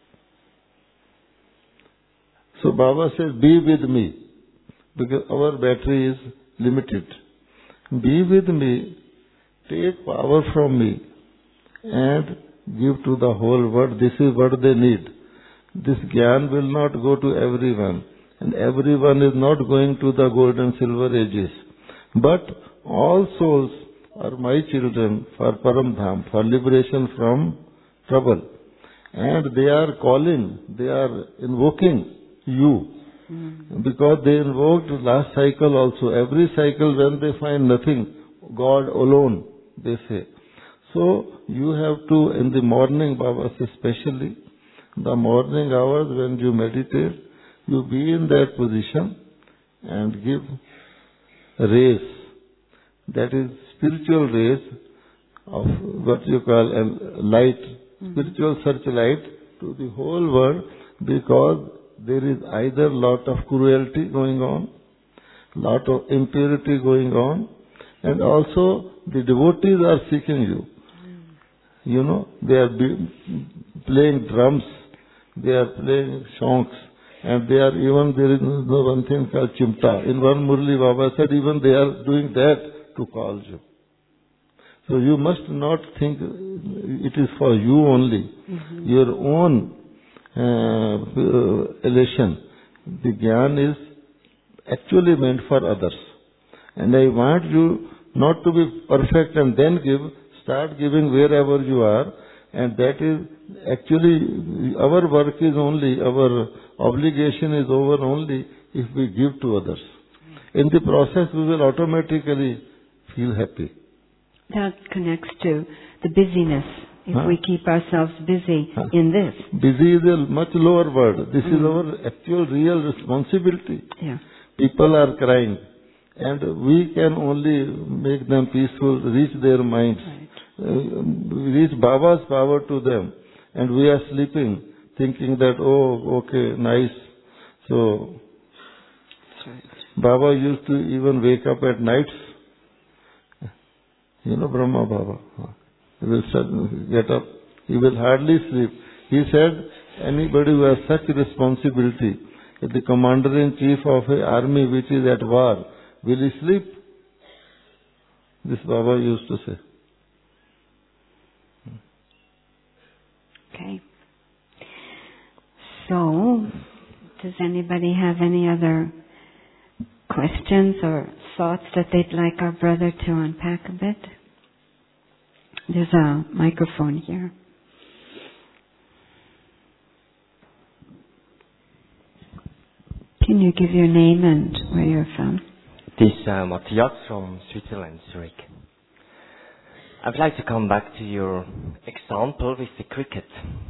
So Baba says, be with me, because our battery is limited. Be with me, take power from me and give to the whole world. This is what they need. This Gyan will not go to everyone, and everyone is not going to the gold and silver ages. But all souls are my children for Paramdham, for liberation from trouble. And they are calling, they are invoking you. Mm. Because they invoked last cycle also. Every cycle when they find nothing, God alone, they say. So you have to, in the morning, Baba says especially, the morning hours when you meditate, you be in that position and give rays. That is spiritual rays of what you call a light, mm-hmm. spiritual searchlight to the whole world, because there is either lot of cruelty going on, lot of impurity going on, and also the devotees are seeking you. Mm. You know, they are be, playing drums, they are playing shonks, and they are even, there is no one thing called chimta. In one Murli Baba said, even they are doing that to call you. So you must not think it is for you only. Mm-hmm. Your own uh, elation. The Gyan is actually meant for others. And I want you not to be perfect and then give, start giving wherever you are. And that is actually, our work is only, our obligation is over only if we give to others. In the process, we will automatically feel happy. That connects to the busyness. If huh? we keep ourselves busy huh? in this. Busy is a much lower word. This mm. is our actual real responsibility. Yeah. People are crying. And we can only make them peaceful, reach their minds. Right. Uh, reach Baba's power to them. And we are sleeping, thinking that, oh, okay, nice. So, right. Baba used to even wake up at nights. You know Brahma Baba. He will get up. He will hardly sleep. He said, anybody who has such responsibility, if the commander-in-chief of an army which is at war, will he sleep? This Baba used to say. Okay. So, Does anybody have any other questions or thoughts that they'd like our brother to unpack a bit? There's a microphone here. Can you give your name and where you're from? This is uh, Matthias from Switzerland, Zurich. I'd like to come back to your example with the cricket.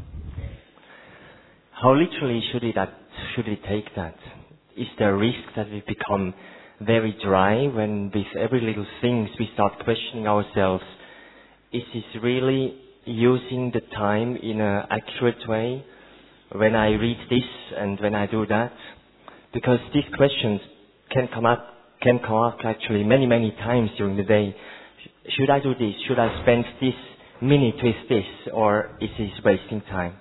How literally should we, that, should we take that? Is there a risk that we become very dry when with every little thing we start questioning ourselves, is this really using the time in an accurate way when I read this and when I do that? Because these questions can come up, can come up actually many, many times during the day. Should I do this? Should I spend this minute with this? Or is this wasting time?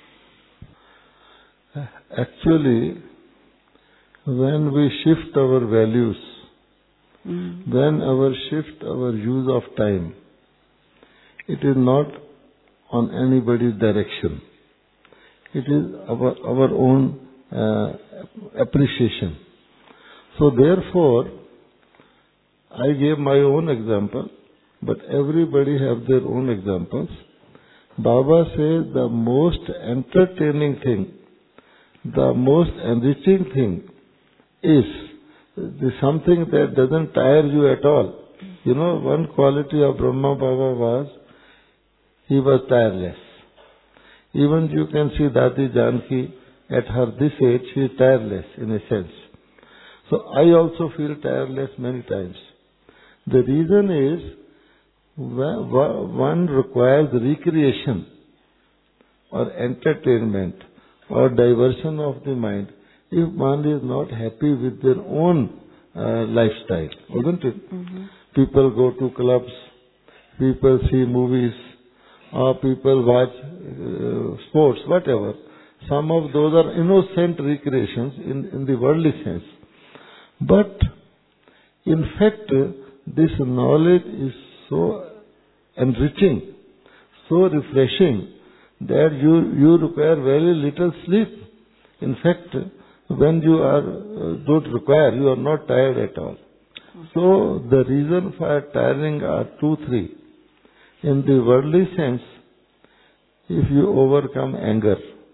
Actually, when we shift our values, mm. when our shift our use of time, it is not on anybody's direction. It is our, our own uh, appreciation. So therefore, I gave my own example, but everybody have their own examples. Baba says the most entertaining thing, the most enriching thing is the something that doesn't tire you at all. You know, one quality of Brahma Baba was, he was tireless. Even you can see Dadi Janki, at her this age, she is tireless in a sense. So I also feel tireless many times. The reason is, one requires recreation or entertainment or diversion of the mind if one is not happy with their own uh, lifestyle, isn't it? Mm-hmm. People go to clubs, people see movies, or people watch uh, sports, whatever. Some of those are innocent recreations in, in the worldly sense. But, in fact, this knowledge is so enriching, so refreshing, that you, you require very little sleep. In fact, when you are uh, don't require, you are not tired at all. So, the reason for tiring are two, three. In the worldly sense, if you overcome anger,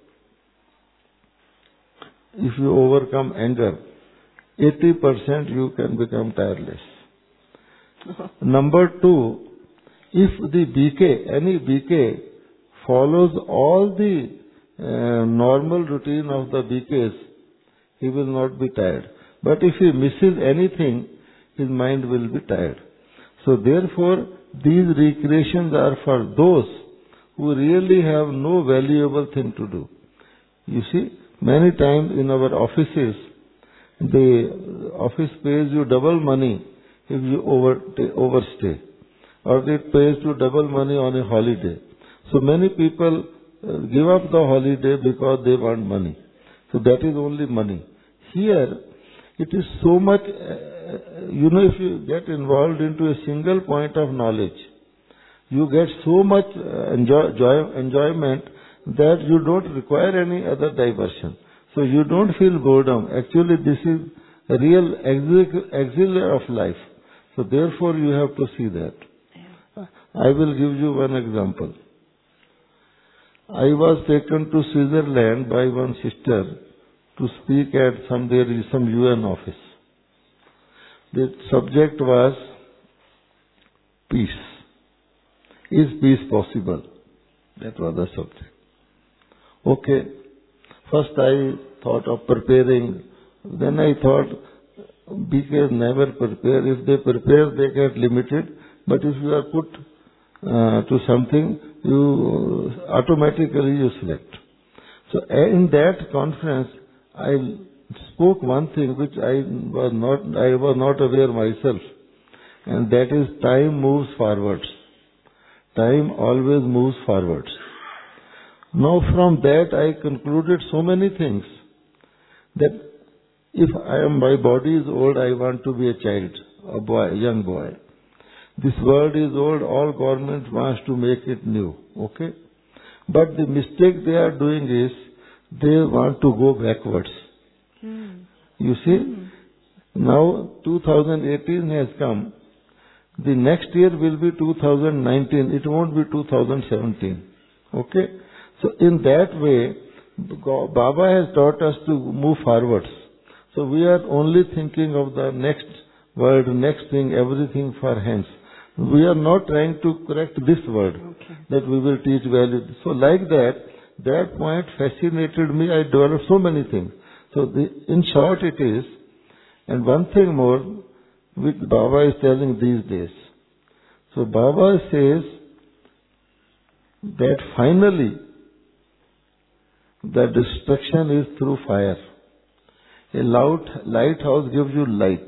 if you overcome anger, eighty percent you can become tireless. Number two, if the B K, any B K follows all the uh, normal routine of the B Ks, he will not be tired. But if he misses anything, his mind will be tired. So therefore, these recreations are for those who really have no valuable thing to do. You see, many times in our offices, the office pays you double money if you over, overstay. Or it pays you double money on a holiday. So many people uh, give up the holiday because they want money. So that is only money. Here, it is so much, uh, you know, if you get involved into a single point of knowledge, you get so much uh, enjoy, joy, enjoyment that you don't require any other diversion. So you don't feel boredom. Actually, this is a real exile of life. So therefore, you have to see that. I will give you one example. I was taken to Switzerland by one sister to speak at some, there is some U N office. The subject was peace. Is peace possible? That was the subject. Okay. First I thought of preparing. Then I thought, B Ks never prepare. If they prepare, they get limited. But if you are put uh, to something, you uh, automatically you select. So in that conference, I spoke one thing which I was not, I was not aware myself. And that is, time moves forwards. Time always moves forwards. Now from that I concluded so many things, that if I am, my body is old, I want to be a child, a boy, a young boy. This world is old, all government wants to make it new, okay? But the mistake they are doing is, they want to go backwards. You see, mm. now two thousand eighteen has come. The next year will be two thousand nineteen. It won't be two thousand seventeen. Okay? So in that way, Baba has taught us to move forwards. So we are only thinking of the next word, next thing, everything for hence. We are not trying to correct this word, okay, that we will teach value. So like that, that point fascinated me. I developed so many things. So the, in short it is, and one thing more, which Baba is telling these days. So Baba says that finally the destruction is through fire. A loud lighthouse gives you light.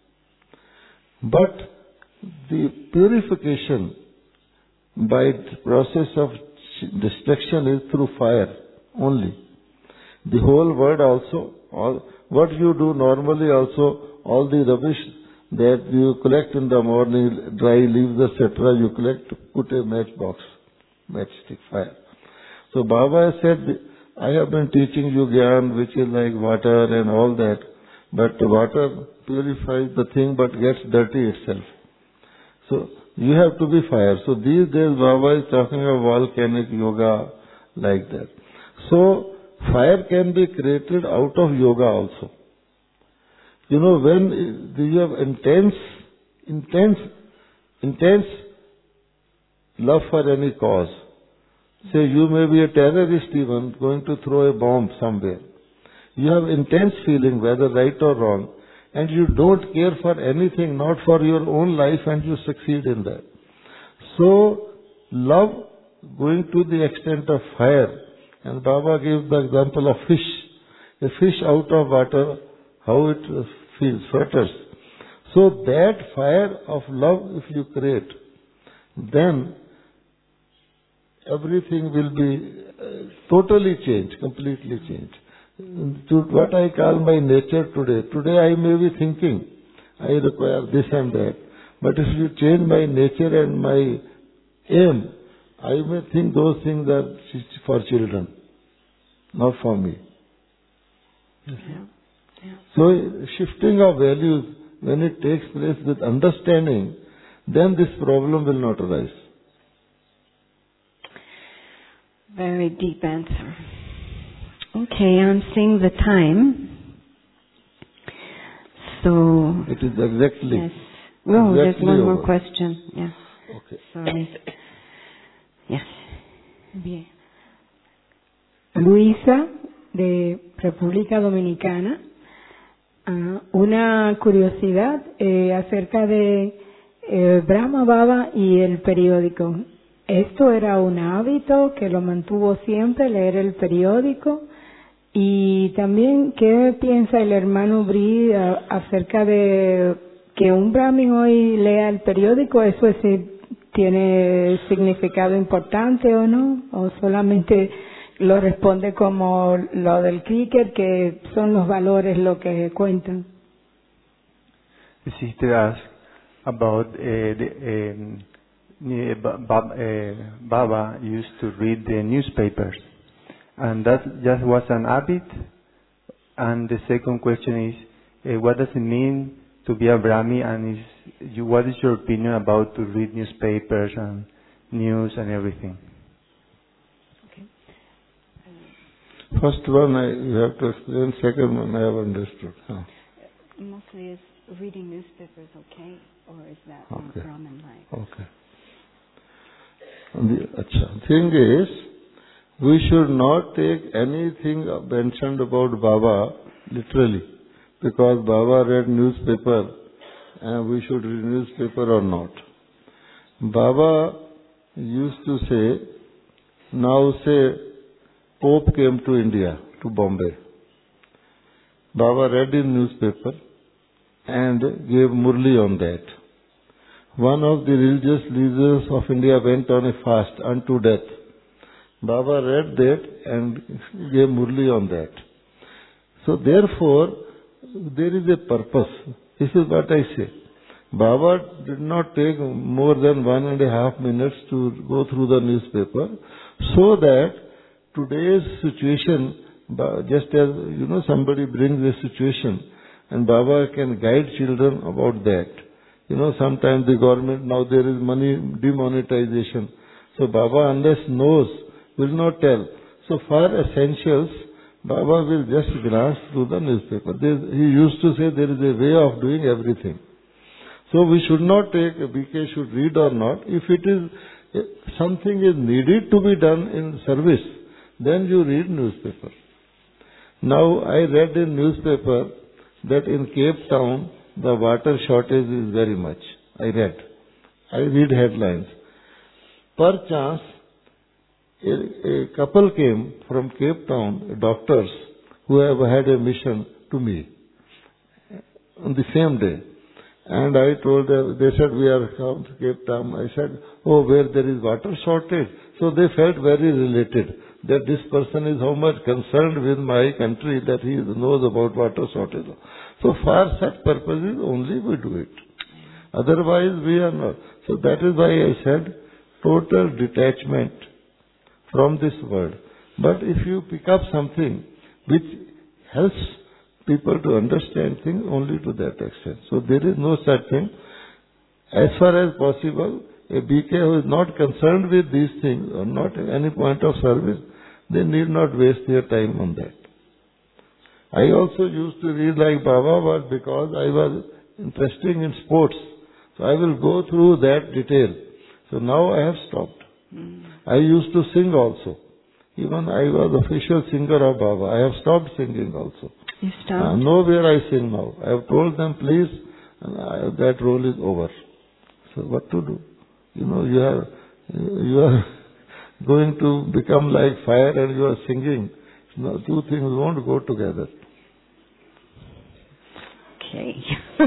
But the purification by the process of destruction is through fire only. The whole world also, all, what you do normally also, all the rubbish that you collect in the morning, dry leaves, et cetera, you collect, put a matchbox, matchstick fire. So Baba said, I have been teaching you Gyan, which is like water and all that, but water purifies the thing but gets dirty itself. So you have to be fire. So these days Baba is talking of volcanic yoga like that. So fire can be created out of yoga also. You know, when you have intense, intense, intense love for any cause, say you may be a terrorist even, going to throw a bomb somewhere. You have intense feeling, whether right or wrong, and you don't care for anything, not for your own life, and you succeed in that. So, love going to the extent of fire, and Baba gave the example of fish. A fish out of water, how it feels, flutters. So that fire of love, if you create, then everything will be uh, totally changed, completely changed. To what I call my nature today. Today I may be thinking, I require this and that. But if you change my nature and my aim, I may think those things are for children, not for me. Yeah. Yeah. So shifting of values, when it takes place with understanding, then this problem will not arise. Very deep answer. Okay, I'm seeing the time. So... It is exactly... Yes. No, exactly there's one over. more question. Yeah. Okay. Sorry. Yes. Bien. Luisa, de República Dominicana. Uh, una curiosidad eh, acerca de eh, Brahma Baba y el periódico. ¿Esto era un hábito que lo mantuvo siempre, leer el periódico? Y también, ¿qué piensa el hermano Bri a, acerca de que un brahmin hoy lea el periódico? ¿Eso es, tiene significado importante o no? ¿O solamente lo responde como lo del cricket, que son los valores lo que cuentan? The sister asked about uh, the, um, uh, Baba used to read the newspapers. And that just was an habit. And the second question is, uh, what does it mean to be a Brahmi? And is, you, what is your opinion about to read newspapers and news and everything? Okay. First one I, you have to explain. Second one I have understood. Huh. Mostly is reading newspapers okay, or is that okay. Brahmin life? Okay. And the achha, thing is, we should not take anything mentioned about Baba literally, because Baba read newspaper and we should read newspaper or not. Baba used to say, now say Pope came to India, to Bombay. Baba read in newspaper and gave Murli on that. One of the religious leaders of India went on a fast unto death. Baba read that and gave Murli on that. So therefore, there is a purpose. This is what I say. Baba did not take more than one and a half minutes to go through the newspaper, so that today's situation, just as, you know, somebody brings a situation, and Baba can guide children about that. You know, sometimes the government, now there is money demonetization. So Baba, unless knows, will not tell. So for essentials, Baba will just glance through the newspaper. There, he used to say there is a way of doing everything. So we should not take, B K should read or not. If it is, something is needed to be done in service, then you read newspaper. Now I read in newspaper that in Cape Town, the water shortage is very much. I read. I read headlines. Per chance, a, a couple came from Cape Town, doctors, who have had a mission to me on the same day. And I told them, they said, we are come to Cape Town. I said, oh, where there is water shortage. So they felt very related, that this person is how much concerned with my country that he knows about water shortage. So for such purposes only we do it. Otherwise we are not. So that is why I said total detachment from this world. But if you pick up something which helps people to understand things, only to that extent. So there is no such thing. As far as possible, a B K who is not concerned with these things or not at any point of service, they need not waste their time on that. I also used to read like Baba was because I was interested in sports. So I will go through that detail. So now I have stopped. Mm. I used to sing also. Even I was official singer of Baba. I have stopped singing also. You stopped? Uh, nowhere I sing now. I have told them, please, and I, that role is over. So what to do? You know, you are, you are going to become like fire and you are singing. No, two things won't go together. Okay.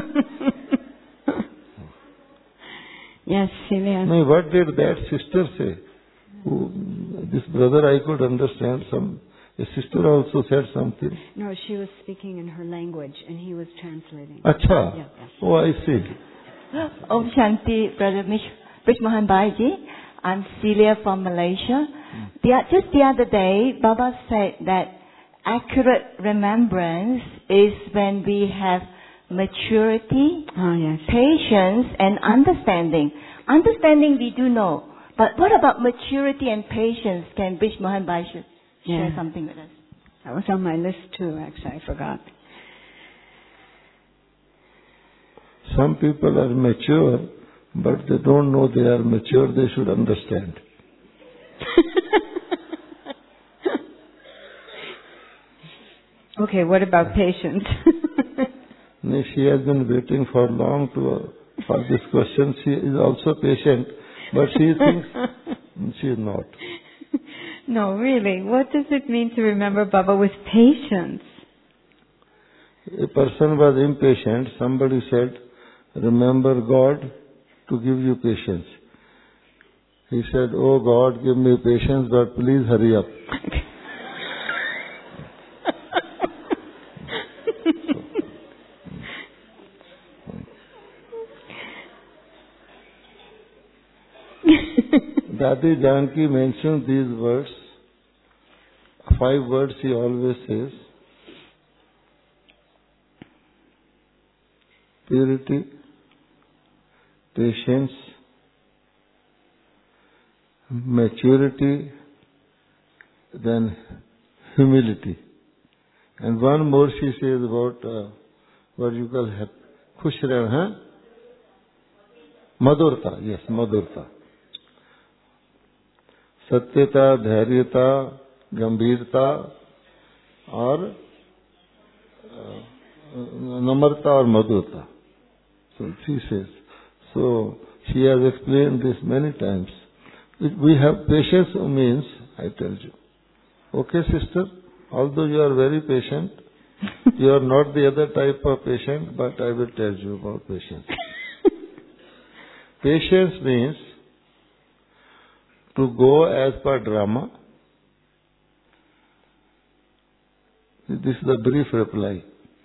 Yes, Celia. No, what did that sister say? Who, this brother I could understand. Some a sister also said something. No, she was speaking in her language and he was translating. Acha. Yeah, yeah. Oh, I see. Om Shanti, Brother Brij Mohan Bhaiji. I'm Celia from Malaysia. The, just the other day, Baba said that accurate remembrance is when we have maturity, oh, yes. patience, and understanding. Understanding we do know. But what about maturity and patience? Can Brij Mohan Bhaiji share yeah. something with us? That was on my list too, actually. I forgot. Some people are mature, but they don't know they are mature. They should understand. Okay, what about patience? She has been waiting for long to uh, for this question. She is also patient, but she thinks she is not. No, really. What does it mean to remember Baba with patience? A person was impatient. Somebody said, remember God to give you patience. He said, oh God, give me patience, but please hurry up. Dadi Janki mentions these words, five words he always says. Purity, patience, maturity, then humility. And one more she says about uh, what you call khush rehna, huh? Madhurta, yes, Madhurta. सत्यता, धैर्यता, गंभीरता और नम्रता और मधुरता. So she says. So she has explained this many times. We have patience means, I tell you. Okay, sister, although you are very patient, you are not the other type of patient, but I will tell you about patience. Patience means to go as per drama. This is a brief reply.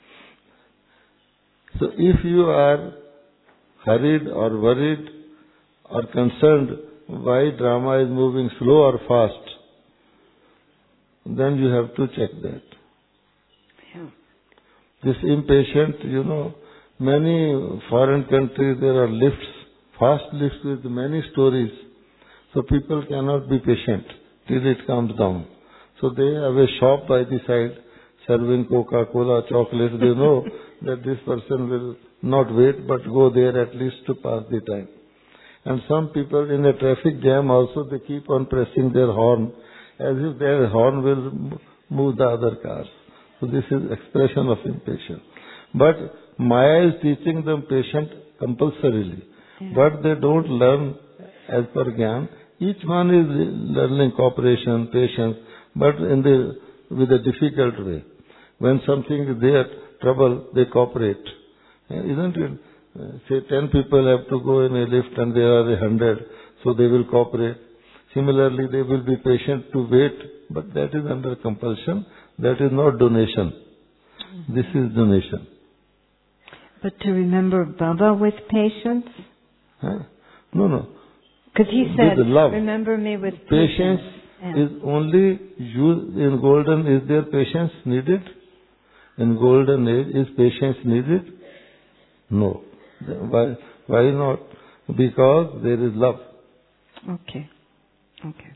So if you are hurried or worried or concerned why drama is moving slow or fast, then you have to check that. Yeah. This impatient, you know, many foreign countries there are lifts, fast lifts with many stories. So people cannot be patient till it comes down. So they have a shop by the side serving Coca-Cola, chocolate. They know that this person will not wait but go there at least to pass the time. And some people in a traffic jam also, they keep on pressing their horn as if their horn will move the other cars. So this is expression of impatience. But Maya is teaching them patience compulsorily. Yeah. But they don't learn as per Gyan. Each one is learning cooperation, patience, but in the with a difficult way. When something is there, trouble, they cooperate. Isn't it? Say ten people have to go in a lift and there are a hundred, so they will cooperate. Similarly, they will be patient to wait, but that is under compulsion. That is not donation. This is donation. But to remember Baba with patience? Huh? No, no. Because he said, with love. Remember me with patience. Patience yeah. is only used in golden. Is there patience needed? In golden age, is patience needed? No. Why, why not? Because there is love. Okay. Okay.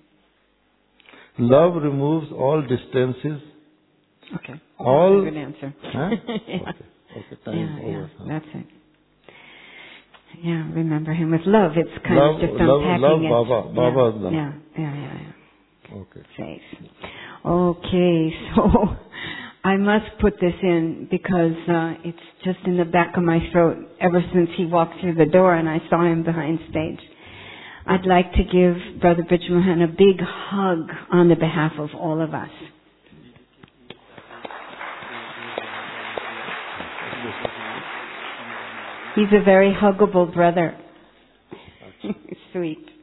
Love removes all distances. Okay. All. Good answer. Huh? yeah. Okay. Okay. Time yeah, over. Yeah. That's it. Yeah, remember him with love. It's kind love, of just love, unpacking love it. Baba. Baba's yeah, love. Yeah, yeah, yeah, yeah. Okay. Faith. Okay, so I must put this in because uh, it's just in the back of my throat ever since he walked through the door and I saw him behind stage. I'd like to give Brother Brij Mohan a big hug on the behalf of all of us. He's a very huggable brother. Sweet.